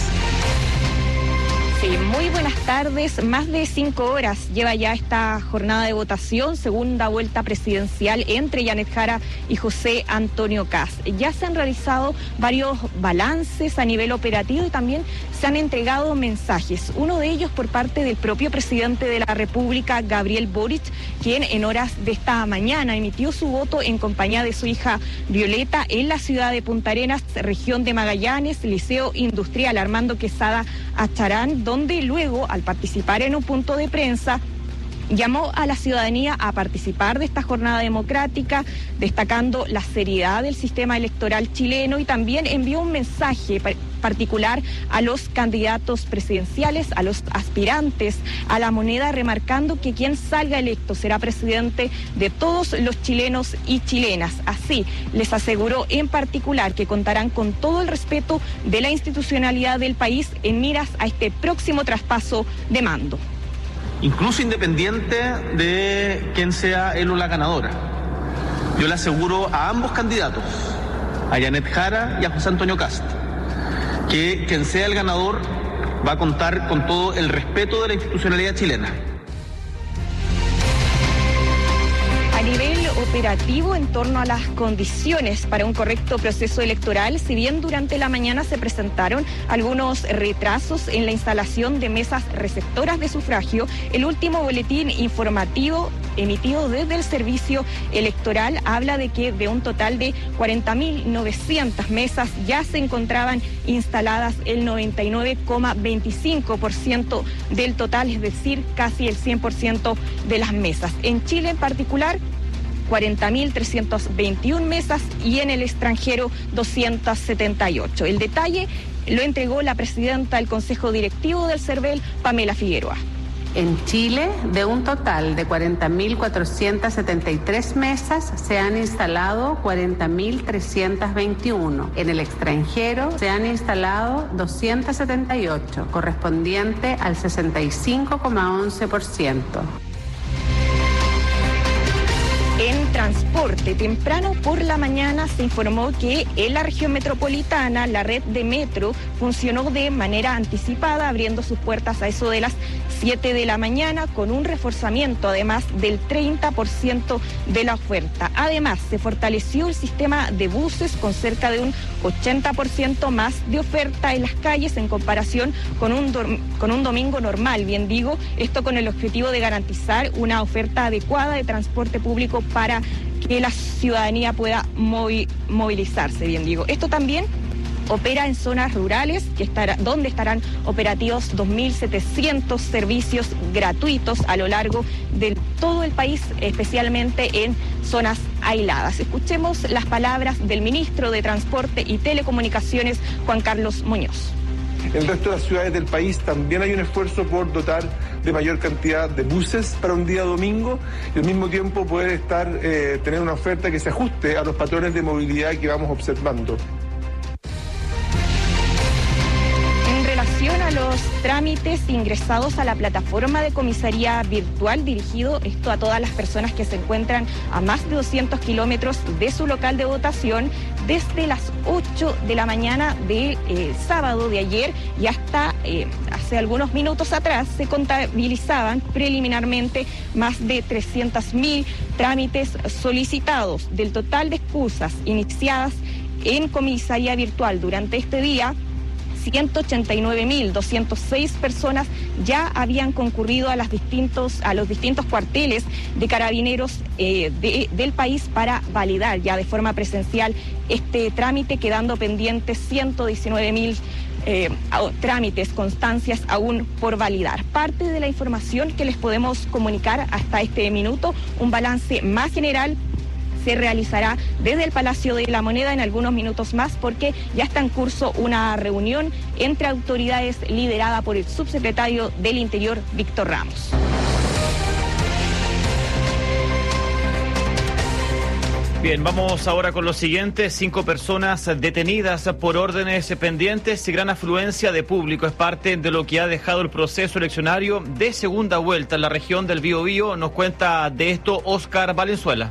Sí, muy buenas tardes. Más de cinco horas lleva ya esta jornada de votación, segunda vuelta presidencial entre Janet Jara y José Antonio Kast. Ya se han realizado varios balances a nivel operativo y también se han entregado mensajes. Uno de ellos por parte del propio presidente de la República, Gabriel Boric, quien en horas de esta mañana emitió su voto en compañía de su hija Violeta en la ciudad de Punta Arenas, región de Magallanes, Liceo Industrial Armando Quesada Acharán, donde luego, al participar en un punto de prensa, llamó a la ciudadanía a participar de esta jornada democrática, destacando la seriedad del sistema electoral chileno, y también envió un mensaje particular a los candidatos presidenciales, a los aspirantes a La Moneda, remarcando que quien salga electo será presidente de todos los chilenos y chilenas. Así, les aseguró en particular que contarán con todo el respeto de la institucionalidad del país en miras a este próximo traspaso de mando. Incluso independiente de quién sea él o la ganadora. Yo le aseguro a ambos candidatos, a Janet Jara y a José Antonio Kast, que quien sea el ganador va a contar con todo el respeto de la institucionalidad chilena. A nivel operativo, en torno a las condiciones para un correcto proceso electoral, si bien durante la mañana se presentaron algunos retrasos en la instalación de mesas receptoras de sufragio, el último boletín informativo emitido desde el Servicio Electoral habla de que de un total de cuarenta mil novecientas mesas ya se encontraban instaladas el noventa y nueve coma veinticinco por ciento del total, es decir, casi el cien por ciento de las mesas. En Chile en particular, cuarenta mil trescientas veintiuna mesas y en el extranjero doscientas setenta y ocho. El detalle lo entregó la presidenta del Consejo Directivo del CERVEL, Pamela Figueroa. En Chile, de un total de cuarenta mil cuatrocientas setenta y tres mesas, se han instalado cuarenta mil trescientas veintiuno. En el extranjero se han instalado doscientas setenta y ocho, correspondiente al sesenta y cinco coma once por ciento. En transporte, temprano por la mañana se informó que en la región metropolitana la red de metro funcionó de manera anticipada, abriendo sus puertas a eso de las siete de la mañana con un reforzamiento además del treinta por ciento de la oferta. Además, se fortaleció el sistema de buses con cerca de un ochenta por ciento más de oferta en las calles en comparación con un, con un domingo normal, bien digo, esto con el objetivo de garantizar una oferta adecuada de transporte público para que la ciudadanía pueda movi- movilizarse, bien digo. Esto también opera en zonas rurales, que estará, donde estarán operativos dos mil setecientos servicios gratuitos a lo largo de todo el país, especialmente en zonas aisladas. Escuchemos las palabras del ministro de Transporte y Telecomunicaciones, Juan Carlos Muñoz. En el resto de las ciudades del país también hay un esfuerzo por dotar de mayor cantidad de buses para un día domingo y al mismo tiempo poder estar, eh, tener una oferta que se ajuste a los patrones de movilidad que vamos observando. En relación a los trámites ingresados a la plataforma de comisaría virtual, dirigido esto a todas las personas que se encuentran a más de doscientos kilómetros de su local de votación, desde las ocho de la mañana del eh, sábado de ayer y hasta eh, hace algunos minutos atrás se contabilizaban preliminarmente más de trescientos mil trámites solicitados. Del total de excusas iniciadas en comisaría virtual durante este día, ciento ochenta y nueve mil doscientas seis personas ya habían concurrido a, las distintos, a los distintos cuarteles de carabineros eh, de, del país para validar ya de forma presencial este trámite, quedando pendientes ciento diecinueve mil eh, trámites, constancias aún por validar. Parte de la información que les podemos comunicar hasta este minuto, un balance más general se realizará desde el Palacio de la Moneda en algunos minutos más, porque ya está en curso una reunión entre autoridades liderada por el subsecretario del Interior, Víctor Ramos. Bien, vamos ahora con lo siguiente. Cinco personas detenidas por órdenes pendientes y gran afluencia de público. Es parte de lo que ha dejado el proceso eleccionario de segunda vuelta en la región del Biobío. Nos cuenta de esto Óscar Valenzuela.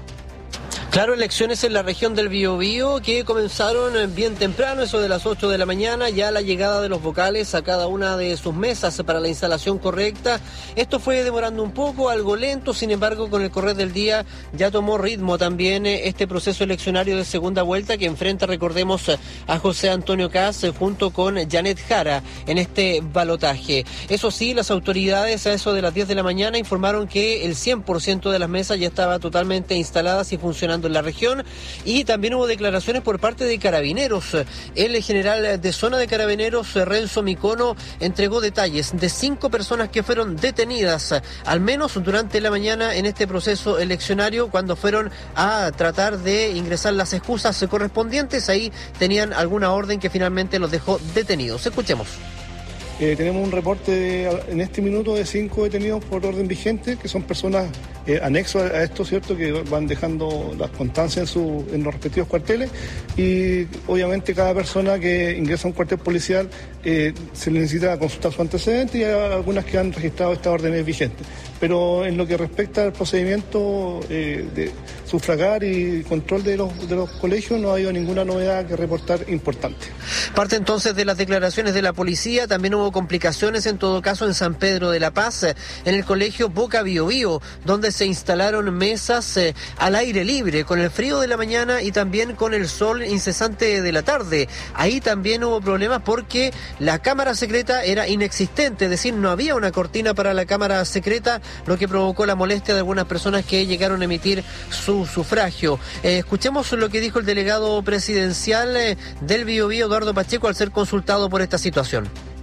Claro, elecciones en la región del Biobío que comenzaron bien temprano, eso de las ocho de la mañana, ya la llegada de los vocales a cada una de sus mesas para la instalación correcta. Esto fue demorando un poco, algo lento, sin embargo, con el correr del día ya tomó ritmo también este proceso eleccionario de segunda vuelta que enfrenta, recordemos, a José Antonio Kast junto con Janet Jara en este balotaje. Eso sí, las autoridades a eso de las diez de la mañana informaron que el cien por ciento de las mesas ya estaba totalmente instaladas y funcionando en la región, y también hubo declaraciones por parte de Carabineros. El general de zona de Carabineros, Renzo Micono, entregó detalles de cinco personas que fueron detenidas, al menos durante la mañana en este proceso eleccionario, cuando fueron a tratar de ingresar las excusas correspondientes. Ahí tenían alguna orden que finalmente los dejó detenidos. Escuchemos. Eh, tenemos un reporte de, en este minuto de cinco detenidos por orden vigente, que son personas eh, anexos a, a esto, ¿cierto?, que van dejando las constancias en, su, en los respectivos cuarteles, y obviamente cada persona que ingresa a un cuartel policial eh, se le necesita consultar su antecedente, y hay algunas que han registrado estas órdenes vigentes. Pero en lo que respecta al procedimiento eh, de sufragar y control de los, de los colegios, no ha habido ninguna novedad que reportar importante. Parte entonces de las declaraciones de la policía. También hubo complicaciones en todo caso en San Pedro de la Paz, en el colegio Boca Biobío, donde se instalaron mesas eh, al aire libre, con el frío de la mañana y también con el sol incesante de la tarde. Ahí también hubo problemas porque la cámara secreta era inexistente, es decir, no había una cortina para la cámara secreta, lo que provocó la molestia de algunas personas que llegaron a emitir su sufragio. Eh, escuchemos lo que dijo el delegado presidencial eh, del Biobío, Eduardo Pacheco, al ser consultado por esta situación.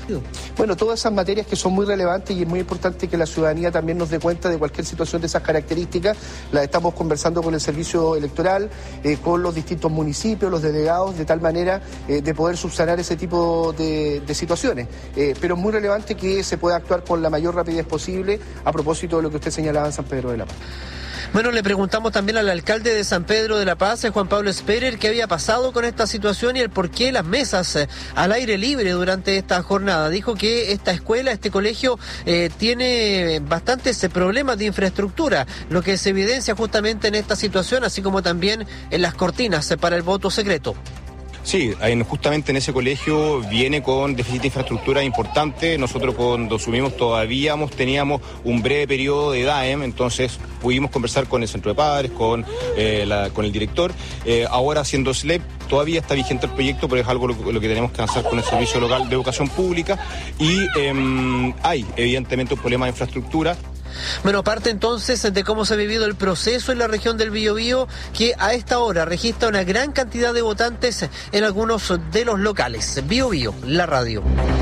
Bueno, todas esas materias que son muy relevantes y es muy importante que la ciudadanía también nos dé cuenta de cualquier situación de esas características. Las estamos conversando con el servicio electoral, eh, con los distintos municipios, los delegados, de tal manera eh, de poder subsanar ese tipo de, de situaciones. Eh, pero es muy relevante que se pueda actuar con la mayor rapidez posible a propósito de lo que usted señalaba en San Pedro de la Paz. Bueno, le preguntamos también al alcalde de San Pedro de la Paz, Juan Pablo Esperer, qué había pasado con esta situación y el por qué las mesas eh, al aire libre durante esta jornada. Dijo que esta escuela, este colegio, eh, tiene bastantes eh, problemas de infraestructura, lo que se evidencia justamente en esta situación, así como también en las cortinas eh, para el voto secreto. Sí, justamente en ese colegio viene con déficit de infraestructura importante. Nosotros cuando subimos todavía teníamos un breve periodo de D A E M, entonces pudimos conversar con el centro de padres, con, eh, la, con el director. Eh, ahora siendo S L E P todavía está vigente el proyecto, pero es algo lo, lo que tenemos que avanzar con el Servicio Local de Educación Pública y eh, hay evidentemente un problema de infraestructura. Bueno, parte entonces de cómo se ha vivido el proceso en la región del Biobío, que a esta hora registra una gran cantidad de votantes en algunos de los locales. Biobío, la radio.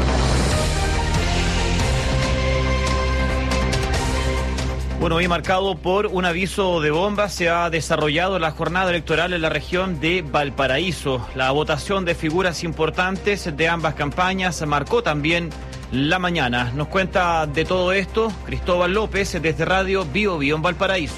Bueno, hoy marcado por un aviso de bomba, se ha desarrollado la jornada electoral en la región de Valparaíso. La votación de figuras importantes de ambas campañas marcó también la mañana. Nos cuenta de todo esto Cristóbal López desde Radio Biobío en Valparaíso.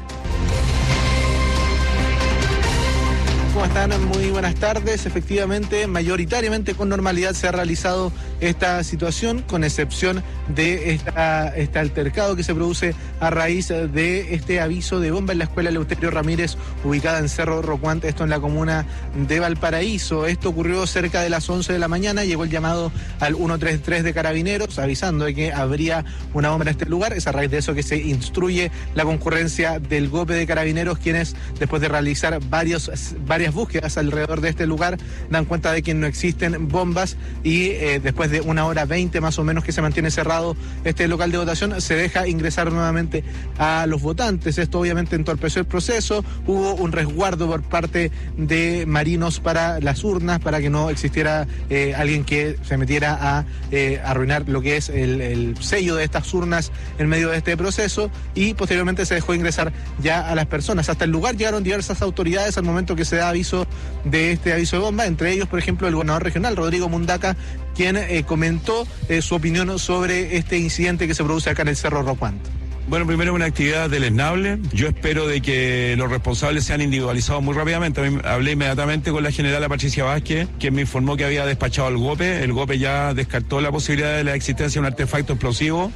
¿Cómo están? Muy buenas tardes. Efectivamente, mayoritariamente con normalidad se ha realizado esta situación, con excepción de esta, este altercado que se produce a raíz de este aviso de bomba en la escuela Eleuterio Ramírez, ubicada en Cerro Rocuante, esto en la comuna de Valparaíso. Esto ocurrió cerca de las once de la mañana, llegó el llamado al ciento treinta y tres de Carabineros, avisando de que habría una bomba en este lugar. Es a raíz de eso que se instruye la concurrencia del G O P de Carabineros, quienes, después de realizar varios, varias búsquedas alrededor de este lugar, dan cuenta de que no existen bombas y eh, después de una hora veinte más o menos que se mantiene cerrado este local de votación, se deja ingresar nuevamente a los votantes. Esto obviamente entorpeció el proceso, hubo un resguardo por parte de marinos para las urnas, para que no existiera eh, alguien que se metiera a eh, arruinar lo que es el, el sello de estas urnas en medio de este proceso, y posteriormente se dejó ingresar ya a las personas. Hasta el lugar llegaron diversas autoridades al momento que se da aviso de este aviso de bomba, entre ellos, por ejemplo, el gobernador regional, Rodrigo Mundaca, quien eh, comentó eh, su opinión sobre este incidente que se produce acá en el Cerro Rocuante. Bueno, primero una actividad deleznable. Yo espero de que los responsables sean individualizados muy rápidamente. Hablé inmediatamente con la generala Patricia Vázquez, quien me informó que había despachado al G O P. El G O P ya descartó la posibilidad de la existencia de un artefacto explosivo.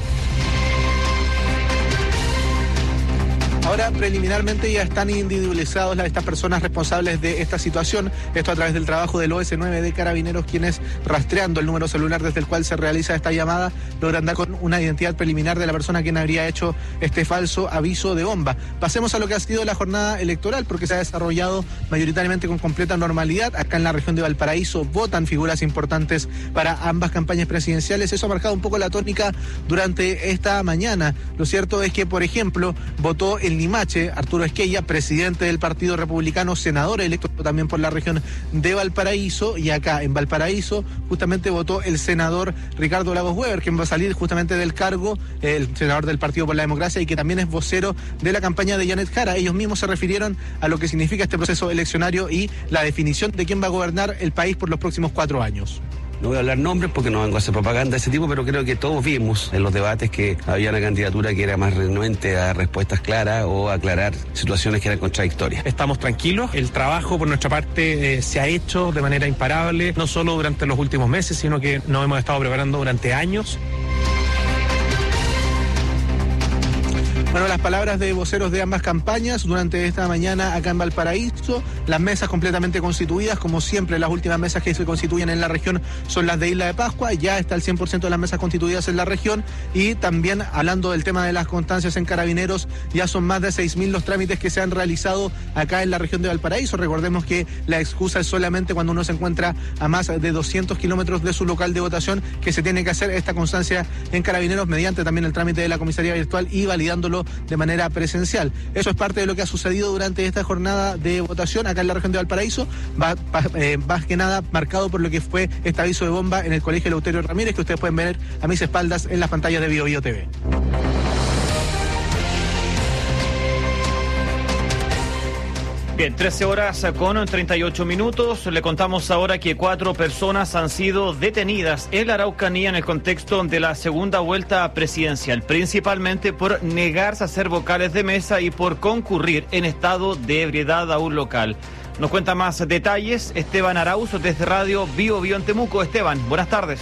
Ahora, preliminarmente, ya están individualizados estas personas responsables de esta situación. Esto a través del trabajo del O S nueve de Carabineros, quienes, rastreando el número celular desde el cual se realiza esta llamada, logran dar con una identidad preliminar de la persona quien habría hecho este falso aviso de bomba. Pasemos a lo que ha sido la jornada electoral, porque se ha desarrollado mayoritariamente con completa normalidad. Acá en la región de Valparaíso votan figuras importantes para ambas campañas presidenciales. Eso ha marcado un poco la tónica durante esta mañana. Lo cierto es que, por ejemplo, votó el Limache, Arturo Esquella, presidente del Partido Republicano, senador electo también por la región de Valparaíso, y acá en Valparaíso justamente votó el senador Ricardo Lagos Weber, quien va a salir justamente del cargo, el senador del Partido por la Democracia, y que también es vocero de la campaña de Janet Jara. Ellos mismos se refirieron a lo que significa este proceso eleccionario y la definición de quién va a gobernar el país por los próximos cuatro años. No voy a hablar nombres porque no vengo a hacer propaganda de ese tipo, pero creo que todos vimos en los debates que había una candidatura que era más renuente a respuestas claras o a aclarar situaciones que eran contradictorias. Estamos tranquilos, el trabajo por nuestra parte eh, se ha hecho de manera imparable, no solo durante los últimos meses, sino que nos hemos estado preparando durante años. Bueno, las palabras de voceros de ambas campañas durante esta mañana acá en Valparaíso, las mesas completamente constituidas, como siempre las últimas mesas que se constituyen en la región son las de Isla de Pascua, ya está el cien por ciento de las mesas constituidas en la región, y también hablando del tema de las constancias en Carabineros, ya son más de seis mil los trámites que se han realizado acá en la región de Valparaíso. Recordemos que la excusa es solamente cuando uno se encuentra a más de doscientos kilómetros de su local de votación, que se tiene que hacer esta constancia en Carabineros mediante también el trámite de la comisaría virtual y validándolo de manera presencial. Eso es parte de lo que ha sucedido durante esta jornada de votación acá en la región de Valparaíso, va, va, eh, más que nada marcado por lo que fue este aviso de bomba en el Colegio Eleuterio Ramírez, que ustedes pueden ver a mis espaldas en las pantallas de Bio Bio T V. Bien, trece horas con treinta y ocho minutos. Le contamos ahora que cuatro personas han sido detenidas en la Araucanía en el contexto de la segunda vuelta presidencial, principalmente por negarse a ser vocales de mesa y por concurrir en estado de ebriedad a un local. Nos cuenta más detalles Esteban Arauz desde Radio Bio Bio en Temuco. Esteban, buenas tardes.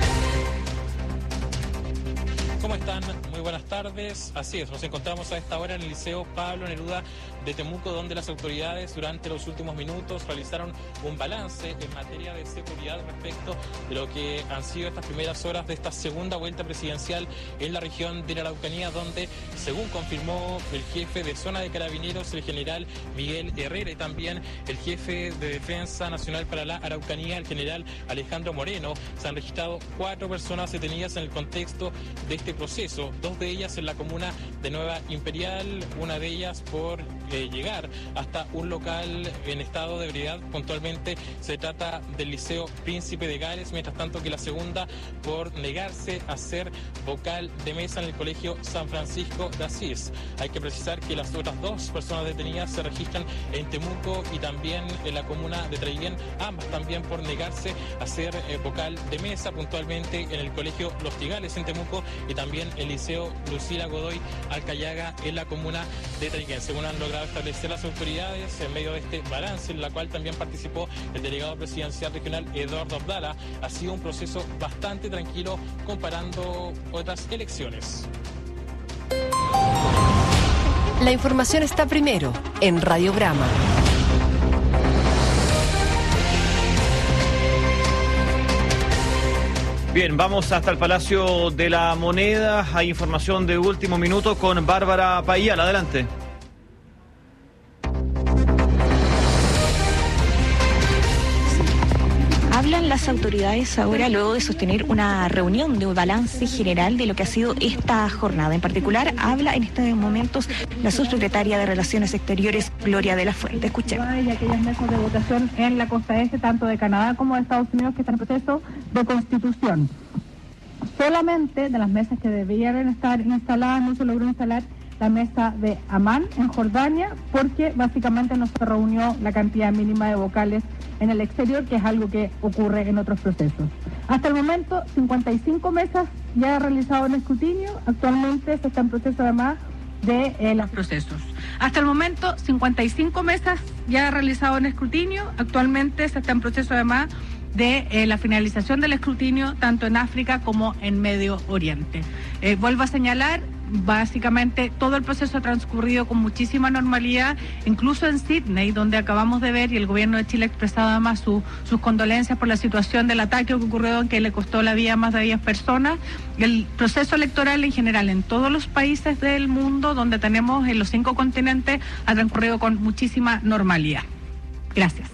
¿Cómo están? Muy buenas tardes. Así es, nos encontramos a esta hora en el Liceo Pablo Neruda de Temuco, donde las autoridades durante los últimos minutos realizaron un balance en materia de seguridad respecto de lo que han sido estas primeras horas de esta segunda vuelta presidencial en la región de la Araucanía, donde, según confirmó el jefe de zona de Carabineros, el general Miguel Herrera, y también el jefe de Defensa Nacional para la Araucanía, el general Alejandro Moreno, se han registrado cuatro personas detenidas en el contexto de este proceso, dos de ellas en la comuna de Nueva Imperial, una de ellas por eh, llegar hasta un local en estado de ebriedad. Puntualmente se trata del Liceo Príncipe de Gales, mientras tanto que la segunda por negarse a ser vocal de mesa en el Colegio San Francisco de Asís. Hay que precisar que las otras dos personas detenidas se registran en Temuco y también en la comuna de Traiguén, ambas también por negarse a ser eh, vocal de mesa, puntualmente en el Colegio Los Tigales en Temuco y también el Liceo Lucila Godoy Alcayaga en la comuna de Traiguén, según han logrado establecer las autoridades en medio de este balance, en la cual también participó el delegado presidencial regional Eduardo Abdala. Ha sido un proceso bastante tranquilo comparando otras elecciones. La información está primero en Radiograma. Bien, vamos hasta el Palacio de la Moneda. Hay información de último minuto con Bárbara Payal. Adelante. Hablan las autoridades ahora luego de sostener una reunión de balance general de lo que ha sido esta jornada. En particular, habla en estos momentos la subsecretaria de Relaciones Exteriores, Gloria de la Fuente. Escuchemos. Y aquellas mesas de votación en la costa este, tanto de Canadá como de Estados Unidos, que están en proceso de constitución. Solamente de las mesas que debían estar instaladas, no se logró instalar la mesa de Amán en Jordania, porque básicamente no se reunió la cantidad mínima de vocales en el exterior, que es algo que ocurre en otros procesos. Hasta el momento, cincuenta y cinco mesas ya realizado en escrutinio. Actualmente se está en proceso además de eh, los procesos. Hasta el momento, cincuenta y cinco mesas ya realizado en escrutinio. Actualmente se está en proceso además de eh, la finalización del escrutinio tanto en África como en Medio Oriente. Eh, vuelvo a señalar, básicamente todo el proceso ha transcurrido con muchísima normalidad, incluso en Sydney, donde acabamos de ver, y el gobierno de Chile ha expresado además su, sus condolencias por la situación del ataque que ocurrió, en que le costó la vida a más de diez personas. El proceso electoral en general en todos los países del mundo, donde tenemos en los cinco continentes, ha transcurrido con muchísima normalidad. Gracias.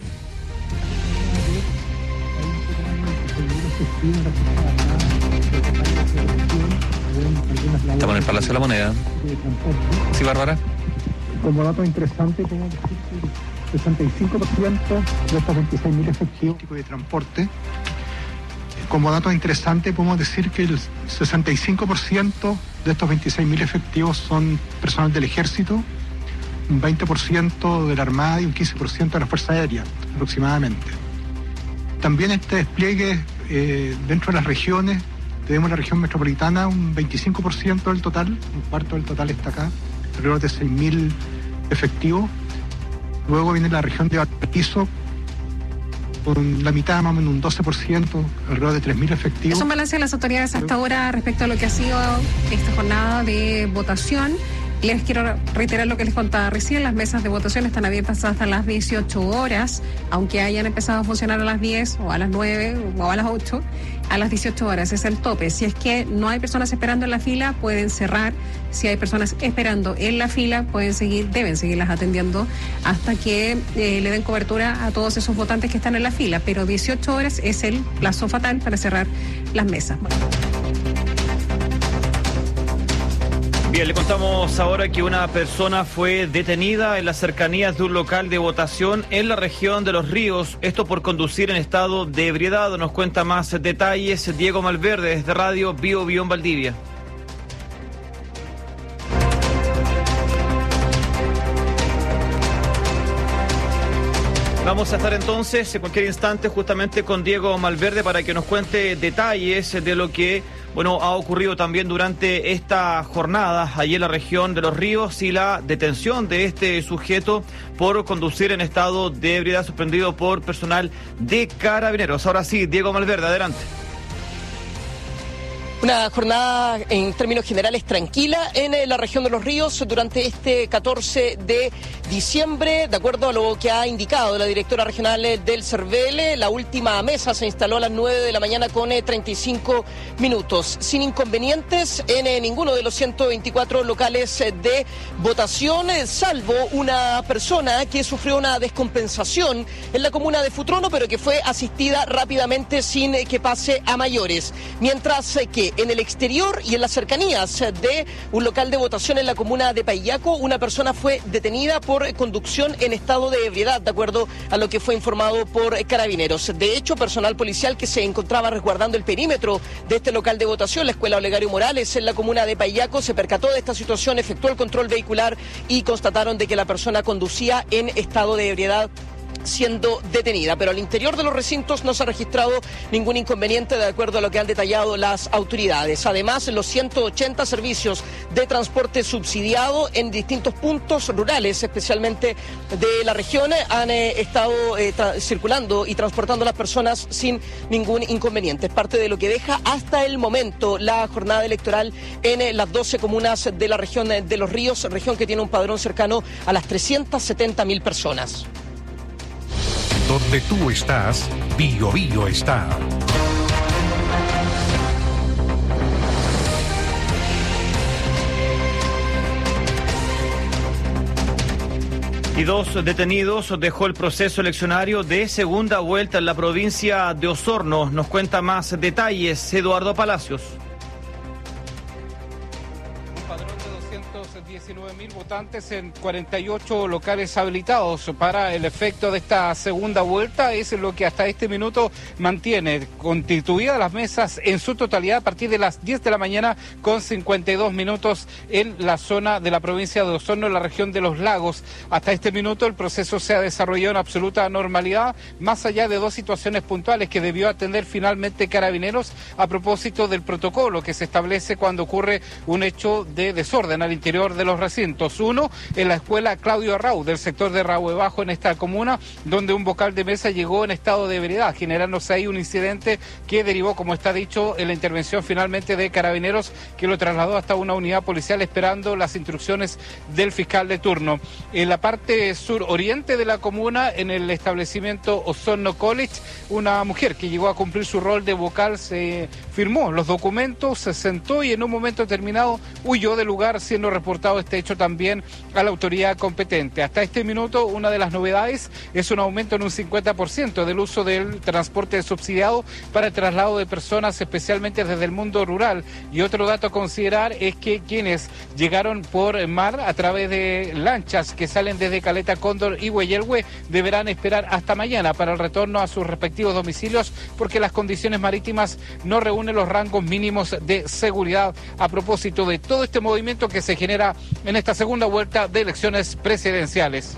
Estamos en el Palacio de la Moneda. Sí, Bárbara. Como dato interesante, podemos decir que el sesenta y cinco por ciento de estos veintiséis mil efectivos de transporte. Como dato interesante, podemos decir que el sesenta y cinco por ciento de estos veintiséis mil efectivos son personal del Ejército, un veinte por ciento de la Armada y un quince por ciento de la Fuerza Aérea, aproximadamente. También este despliegue eh, dentro de las regiones, tenemos la región metropolitana, un veinticinco por ciento del total, un cuarto del total está acá, alrededor de seis mil efectivos. Luego viene la región de Valparaíso, con la mitad, más o menos un doce por ciento, alrededor de tres mil efectivos. Es un balance de las autoridades hasta ahora respecto a lo que ha sido esta jornada de votación. Les quiero reiterar lo que les contaba recién, las mesas de votación están abiertas hasta las dieciocho horas, aunque hayan empezado a funcionar a las diez o a las nueve o a las ocho, a las dieciocho horas es el tope. Si es que no hay personas esperando en la fila, pueden cerrar. Si hay personas esperando en la fila, pueden seguir, deben seguirlas atendiendo hasta que eh, le den cobertura a todos esos votantes que están en la fila, pero dieciocho horas es el plazo fatal para cerrar las mesas. Bueno. Bien, le contamos ahora que una persona fue detenida en las cercanías de un local de votación en la región de Los Ríos, esto por conducir en estado de ebriedad. Nos cuenta más detalles Diego Malverde desde Radio Bio Bio en Valdivia. Vamos a estar entonces en cualquier instante justamente con Diego Malverde para que nos cuente detalles de lo que, bueno, ha ocurrido también durante esta jornada allí en la región de Los Ríos y la detención de este sujeto por conducir en estado de ebriedad sorprendido por personal de Carabineros. Ahora sí, Diego Malverde, adelante. Una jornada en términos generales tranquila en la región de Los Ríos durante este catorce de diciembre, de acuerdo a lo que ha indicado la directora regional del CERVEL. La última mesa se instaló a las nueve de la mañana con treinta y cinco minutos, sin inconvenientes en ninguno de los ciento veinticuatro locales de votación, salvo una persona que sufrió una descompensación en la comuna de Futrono, pero que fue asistida rápidamente sin que pase a mayores. Mientras que en el exterior y en las cercanías de un local de votación en la comuna de Paillaco, una persona fue detenida por conducción en estado de ebriedad, de acuerdo a lo que fue informado por Carabineros. De hecho, personal policial que se encontraba resguardando el perímetro de este local de votación, la Escuela Olegario Morales, en la comuna de Paillaco, se percató de esta situación, efectuó el control vehicular y constataron de que la persona conducía en estado de ebriedad, siendo detenida, pero al interior de los recintos no se ha registrado ningún inconveniente de acuerdo a lo que han detallado las autoridades. Además, los ciento ochenta servicios de transporte subsidiado en distintos puntos rurales, especialmente de la región, han eh, estado eh, circulando y transportando a las personas sin ningún inconveniente. Es parte de lo que deja hasta el momento la jornada electoral en eh, las doce comunas de la región de Los Ríos, región que tiene un padrón cercano a las trescientas setenta mil personas. Donde tú estás, Bio Bio está. Y dos detenidos dejó el proceso eleccionario de segunda vuelta en la provincia de Osorno. Nos cuenta más detalles Eduardo Palacios. diecinueve mil votantes en cuarenta y ocho locales habilitados para el efecto de esta segunda vuelta. Es lo que hasta este minuto mantiene constituidas las mesas en su totalidad a partir de las diez de la mañana con cincuenta y dos minutos en la zona de la provincia de Osorno, en la región de Los Lagos. Hasta este minuto el proceso se ha desarrollado en absoluta normalidad, más allá de dos situaciones puntuales que debió atender finalmente Carabineros a propósito del protocolo que se establece cuando ocurre un hecho de desorden al interior de los recintos. Uno, en la escuela Claudio Arrau, del sector de Rahue Bajo, en esta comuna, donde un vocal de mesa llegó en estado de ebriedad, generándose ahí un incidente que derivó, como está dicho, en la intervención finalmente de Carabineros, que lo trasladó hasta una unidad policial esperando las instrucciones del fiscal de turno. En la parte sur-oriente de la comuna, en el establecimiento Osorno College, una mujer que llegó a cumplir su rol de vocal se firmó los documentos, se sentó y en un momento determinado huyó del lugar, siendo reportado este hecho también a la autoridad competente. Hasta este minuto, una de las novedades es un aumento en un cincuenta por ciento del uso del transporte subsidiado para el traslado de personas, especialmente desde el mundo rural. Y otro dato a considerar es que quienes llegaron por mar a través de lanchas que salen desde Caleta Cóndor y Hueyelhue deberán esperar hasta mañana para el retorno a sus respectivos domicilios, porque las condiciones marítimas no reúnen los rangos mínimos de seguridad, a propósito de todo este movimiento que se genera en esta segunda vuelta de elecciones presidenciales.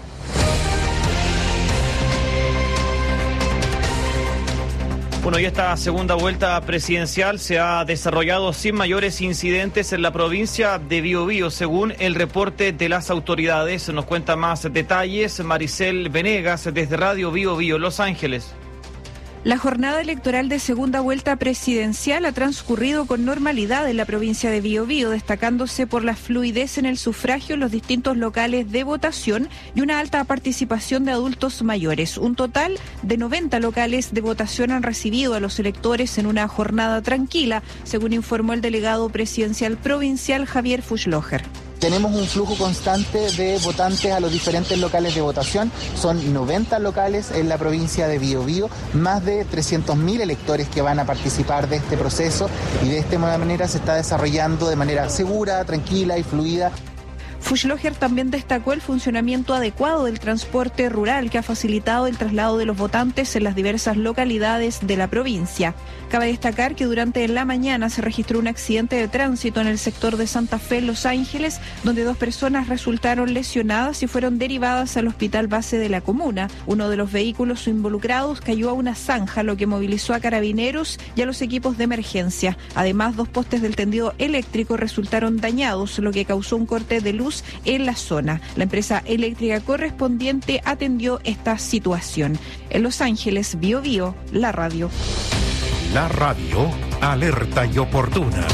Bueno, y esta segunda vuelta presidencial se ha desarrollado sin mayores incidentes en la provincia de Biobío, según el reporte de las autoridades. Nos cuenta más detalles Maricel Venegas desde Radio Biobío, Los Ángeles. La jornada electoral de segunda vuelta presidencial ha transcurrido con normalidad en la provincia de Biobío, destacándose por la fluidez en el sufragio en los distintos locales de votación y una alta participación de adultos mayores. Un total de noventa locales de votación han recibido a los electores en una jornada tranquila, según informó el delegado presidencial provincial Javier Fuchloger. Tenemos un flujo constante de votantes a los diferentes locales de votación. Son noventa locales en la provincia de Biobío, más de trescientos mil electores que van a participar de este proceso y de esta manera se está desarrollando de manera segura, tranquila y fluida. Fuchsloger también destacó el funcionamiento adecuado del transporte rural que ha facilitado el traslado de los votantes en las diversas localidades de la provincia. Cabe destacar que durante la mañana se registró un accidente de tránsito en el sector de Santa Fe, Los Ángeles, donde dos personas resultaron lesionadas y fueron derivadas al hospital base de la comuna. Uno de los vehículos involucrados cayó a una zanja, lo que movilizó a carabineros y a los equipos de emergencia. Además, dos postes del tendido eléctrico resultaron dañados, lo que causó un corte de luz en la zona. La empresa eléctrica correspondiente atendió esta situación. En Los Ángeles, Biobío, la radio. La radio, alerta y oportuna.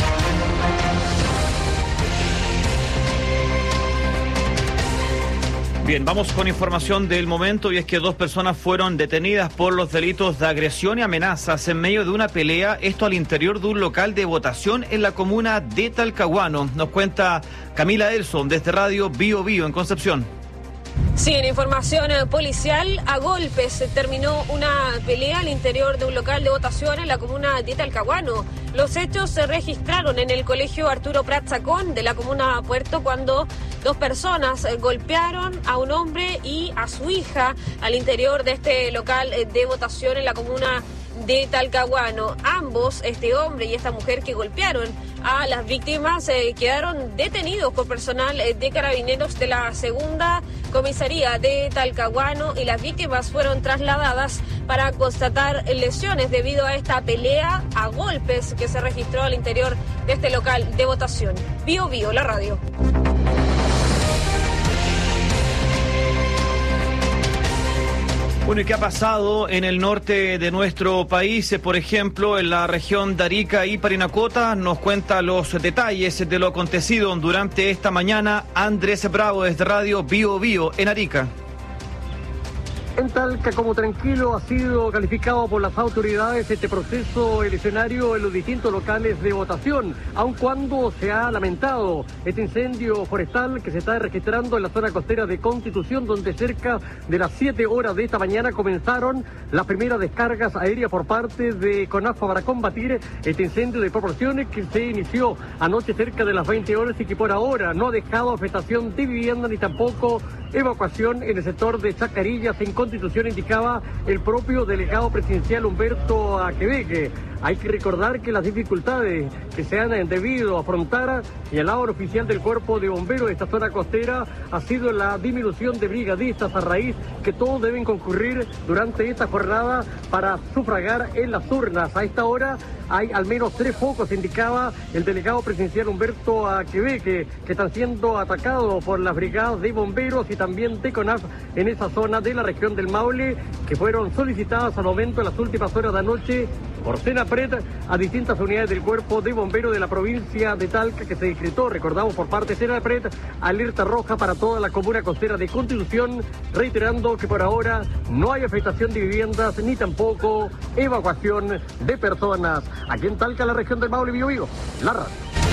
Bien, vamos con información del momento y es que dos personas fueron detenidas por los delitos de agresión y amenazas en medio de una pelea, esto al interior de un local de votación en la comuna de Talcahuano. Nos cuenta Camila Elson desde Radio Bio Bio en Concepción. Sí, en información policial, a golpes terminó una pelea al interior de un local de votación en la comuna de Talcahuano. Los hechos se registraron en el colegio Arturo Prat Chacón de la comuna Puerto cuando dos personas golpearon a un hombre y a su hija al interior de este local de votación en la comuna de Talcahuano. Ambos, este hombre y esta mujer que golpearon a las víctimas, eh, quedaron detenidos por personal eh, de carabineros de la segunda comisaría de Talcahuano y las víctimas fueron trasladadas para constatar lesiones debido a esta pelea a golpes que se registró al interior de este local de votación. Bio Bio, la radio. Bueno, ¿y qué ha pasado en el norte de nuestro país? Por ejemplo, en la región de Arica y Parinacota, nos cuenta los detalles de lo acontecido durante esta mañana Andrés Bravo desde Radio Bio Bio en Arica. En Talca, como tranquilo, ha sido calificado por las autoridades este proceso eleccionario en los distintos locales de votación, aun cuando se ha lamentado este incendio forestal que se está registrando en la zona costera de Constitución, donde cerca de las siete horas de esta mañana comenzaron las primeras descargas aéreas por parte de CONAFA para combatir este incendio de proporciones que se inició anoche cerca de las veinte horas y que por ahora no ha dejado afectación de vivienda ni tampoco evacuación en el sector de Chacarillas en Constitución, indicaba el propio delegado presidencial Humberto Aquebeque. Hay que recordar que las dificultades que se han debido afrontar y el lado oficial del cuerpo de bomberos de esta zona costera ha sido la disminución de brigadistas a raíz que todos deben concurrir durante esta jornada para sufragar en las urnas. A esta hora hay al menos tres focos, indicaba el delegado presidencial Humberto Aquebeque, que están siendo atacados por las brigadas de bomberos y también de CONAF en esa zona de la región del Maule, que fueron solicitadas al momento en las últimas horas de anoche por Senapred a distintas unidades del cuerpo de bomberos de la provincia de Talca, que se decretó, recordamos, por parte de Senapred, alerta roja para toda la comuna costera de Constitución, reiterando que por ahora no hay afectación de viviendas ni tampoco evacuación de personas. Aquí en Talca, la región del Maule, Bio Bio, la radio.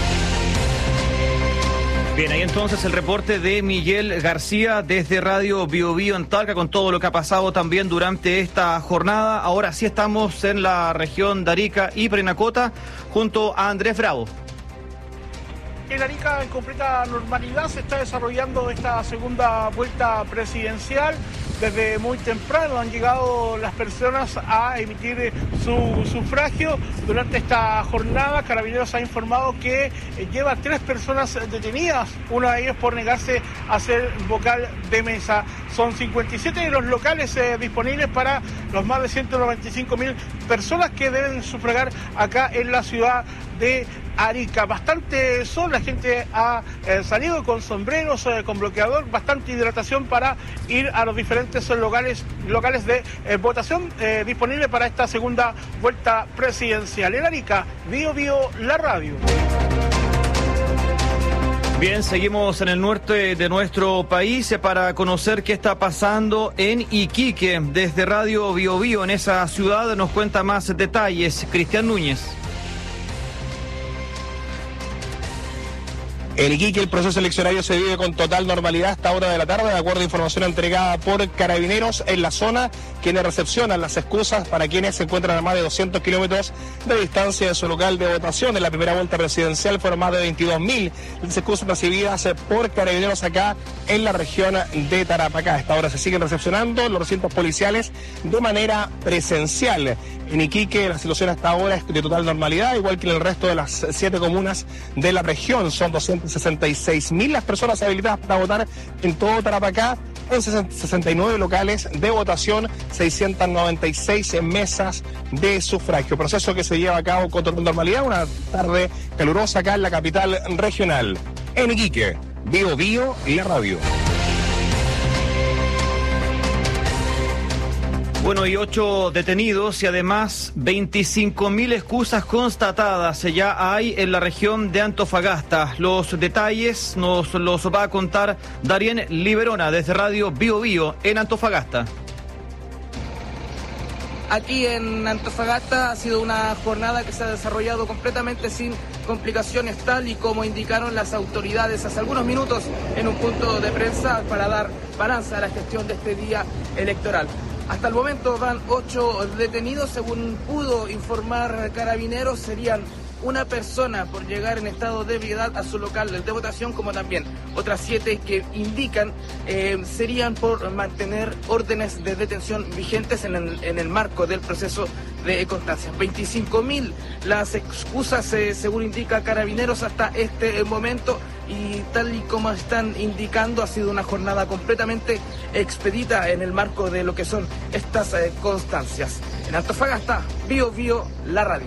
Bien, ahí entonces el reporte de Miguel García desde Radio Bio Bio en Talca con todo lo que ha pasado también durante esta jornada. Ahora sí estamos en la región de Arica y Parinacota junto a Andrés Bravo. En Arica, en completa normalidad, se está desarrollando esta segunda vuelta presidencial. Desde muy temprano han llegado las personas a emitir su sufragio. Durante esta jornada, Carabineros ha informado que lleva tres personas detenidas, una de ellas por negarse a ser vocal de mesa. Son cincuenta y siete los locales eh, disponibles para los más de ciento noventa y cinco mil personas que deben sufragar acá en la ciudad de Arica. Bastante sol, la gente ha eh, salido con sombreros, eh, con bloqueador, bastante hidratación para ir a los diferentes locales, locales de eh, votación eh, disponibles para esta segunda vuelta presidencial. En Arica, Bio Bio, la radio. Bien, seguimos en el norte de nuestro país para conocer qué está pasando en Iquique. Desde Radio Bio Bio en esa ciudad nos cuenta más detalles Cristian Núñez. En Iquique el proceso eleccionario se vive con total normalidad hasta hora de la tarde, de acuerdo a información entregada por Carabineros en la zona, quienes recepcionan las excusas para quienes se encuentran a más de doscientos kilómetros de distancia de su local de votación. En la primera vuelta presidencial fueron más de veintidós mil las excusas recibidas por Carabineros acá en la región de Tarapacá. A esta hora se siguen recepcionando los recintos policiales de manera presencial. En Iquique la situación hasta ahora es de total normalidad, igual que en el resto de las siete comunas de la región. Son doscientos sesenta y seis mil las personas habilitadas para votar en todo Tarapacá, en sesenta y nueve locales de votación, seiscientas noventa y seis mesas de sufragio. Proceso que se lleva a cabo con total normalidad, una tarde calurosa acá en la capital regional. En Iquique, Bio Bio y la radio. Bueno, y ocho detenidos y además veinticinco mil excusas constatadas ya hay en la región de Antofagasta. Los detalles nos los va a contar Darien Liberona desde Radio Bio Bio en Antofagasta. Aquí en Antofagasta ha sido una jornada que se ha desarrollado completamente sin complicaciones, tal y como indicaron las autoridades hace algunos minutos en un punto de prensa para dar balance a la gestión de este día electoral. Hasta el momento van ocho detenidos, según pudo informar Carabineros, serían una persona por llegar en estado de ebriedad a su local de votación, como también otras siete que indican eh, serían por mantener órdenes de detención vigentes en el, en el marco del proceso de constancia. veinticinco mil las excusas, eh, según indica Carabineros, hasta este momento, y tal y como están indicando, ha sido una jornada completamente expedita en el marco de lo que son estas eh, constancias. En Antofagasta, Bio Bio, la radio.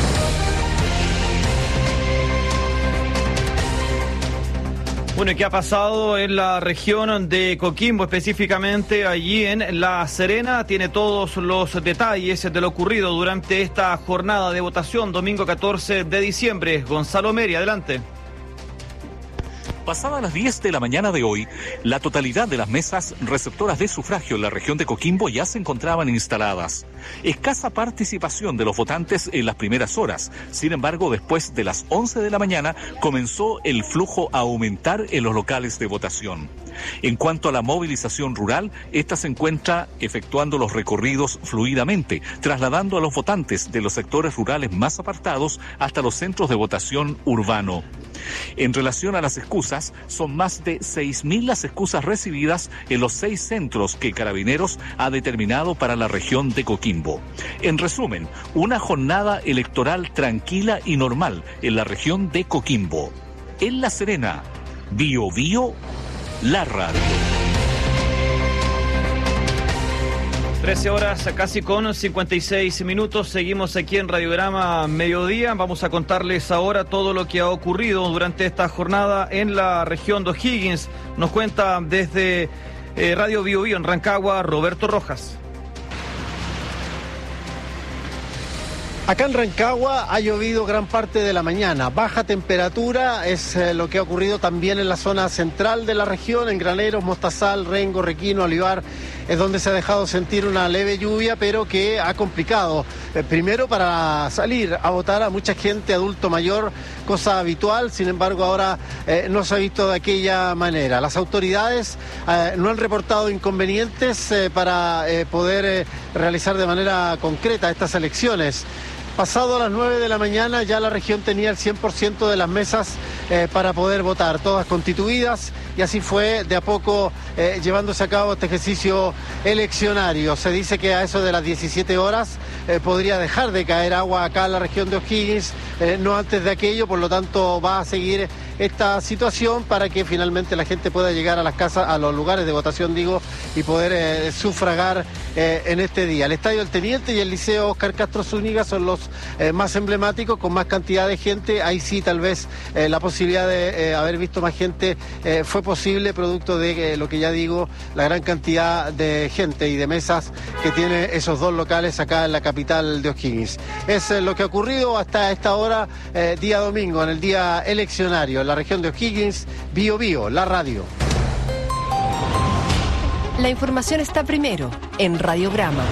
Bueno, ¿y qué ha pasado en la región de Coquimbo, específicamente allí en La Serena? Tiene todos los detalles de lo ocurrido durante esta jornada de votación, domingo catorce de diciembre. Gonzalo Meri, adelante. Pasadas las diez de la mañana de hoy, la totalidad de las mesas receptoras de sufragio en la región de Coquimbo ya se encontraban instaladas. Escasa participación de los votantes en las primeras horas. Sin embargo, después de las once de la mañana comenzó el flujo a aumentar en los locales de votación. En cuanto a la movilización rural, esta se encuentra efectuando los recorridos fluidamente, trasladando a los votantes de los sectores rurales más apartados hasta los centros de votación urbano. En relación a las excusas, son más de seis mil las excusas recibidas en los seis centros que Carabineros ha determinado para la región de Coquimbo. En resumen, una jornada electoral tranquila y normal en la región de Coquimbo. En La Serena, Bio Bio, la radio. trece horas casi con cincuenta y seis minutos, seguimos aquí en Radiograma Mediodía. Vamos a contarles ahora todo lo que ha ocurrido durante esta jornada en la región de O'Higgins. Nos cuenta desde eh, Radio Bio Bio en Rancagua, Roberto Rojas. Acá en Rancagua ha llovido gran parte de la mañana. Baja temperatura es eh, lo que ha ocurrido también en la zona central de la región, en Graneros, Mostazal, Rengo, Requino, Olivar. Es donde se ha dejado sentir una leve lluvia, pero que ha complicado. Eh, primero para salir a votar a mucha gente, adulto mayor, cosa habitual. Sin embargo, ahora eh, no se ha visto de aquella manera. Las autoridades eh, no han reportado inconvenientes eh, para eh, poder eh, realizar de manera concreta estas elecciones. Pasado a las nueve de la mañana ya la región tenía el cien por ciento de las mesas eh, para poder votar, todas constituidas, y así fue de a poco eh, llevándose a cabo este ejercicio eleccionario. Se dice que a eso de las diecisiete horas eh, podría dejar de caer agua acá en la región de O'Higgins, eh, no antes de aquello, por lo tanto va a seguir esta situación para que finalmente la gente pueda llegar a las casas, a los lugares de votación, digo, y poder eh, sufragar eh, en este día. El Estadio del Teniente y el Liceo Óscar Castro Zúñiga son los eh, más emblemáticos, con más cantidad de gente. Ahí sí, tal vez eh, la posibilidad de eh, haber visto más gente eh, fue posible, producto de eh, lo que ya digo, la gran cantidad de gente y de mesas que tiene esos dos locales acá en la capital de O'Higgins. Es eh, lo que ha ocurrido hasta esta hora, eh, día domingo, en el día eleccionario, en la región de O'Higgins. Bio Bio, la radio. La información está primero en Radiograma.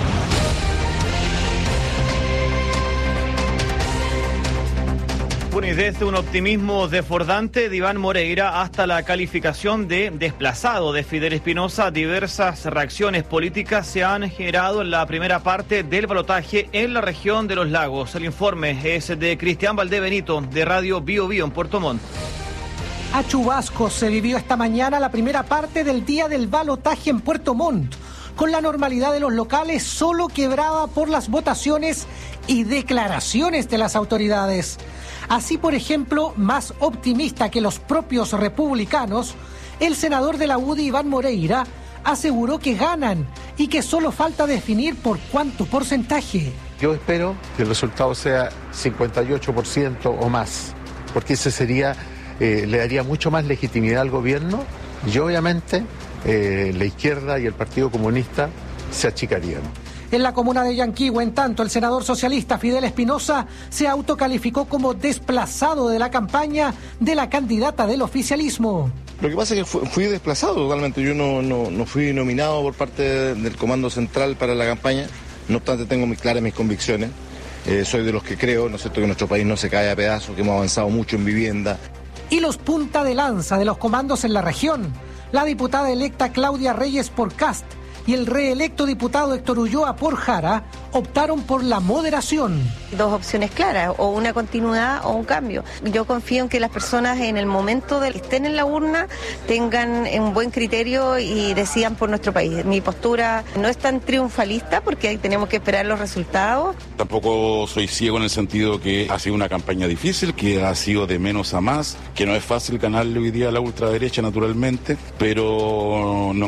Bueno, y desde un optimismo desbordante de Iván Moreira hasta la calificación de desplazado de Fidel Espinosa, diversas reacciones políticas se han generado en la primera parte del balotaje en la región de Los Lagos. El informe es de Cristian Valdebenito, de Radio Bio Bio en Puerto Montt. A chubascos se vivió esta mañana la primera parte del día del balotaje en Puerto Montt, con la normalidad de los locales solo quebrada por las votaciones y declaraciones de las autoridades. Así, por ejemplo, más optimista que los propios republicanos, el senador de la U D I, Iván Moreira, aseguró que ganan y que solo falta definir por cuánto porcentaje. Yo espero que el resultado sea cincuenta y ocho por ciento o más, porque ese sería, eh, le daría mucho más legitimidad al gobierno y obviamente eh, la izquierda y el Partido Comunista se achicarían. En la comuna de Yanquihue, en tanto, el senador socialista Fidel Espinosa se autocalificó como desplazado de la campaña de la candidata del oficialismo. Lo que pasa es que fui, fui desplazado totalmente, yo no, no, no fui nominado por parte del Comando Central para la campaña, no obstante tengo muy claras mis convicciones, eh, soy de los que creo, ¿no es cierto?, que nuestro país no se cae a pedazos, que hemos avanzado mucho en vivienda. Y los punta de lanza de los comandos en la región, la diputada electa Claudia Reyes por Cast y el reelecto diputado Héctor Ulloa por Jara optaron por la moderación. Dos opciones claras, o una continuidad o un cambio. Yo confío en que las personas en el momento de que estén en la urna tengan un buen criterio y decidan por nuestro país. Mi postura no es tan triunfalista porque tenemos que esperar los resultados. Tampoco soy ciego en el sentido que ha sido una campaña difícil, que ha sido de menos a más, que no es fácil ganarle hoy día a la ultraderecha naturalmente, pero no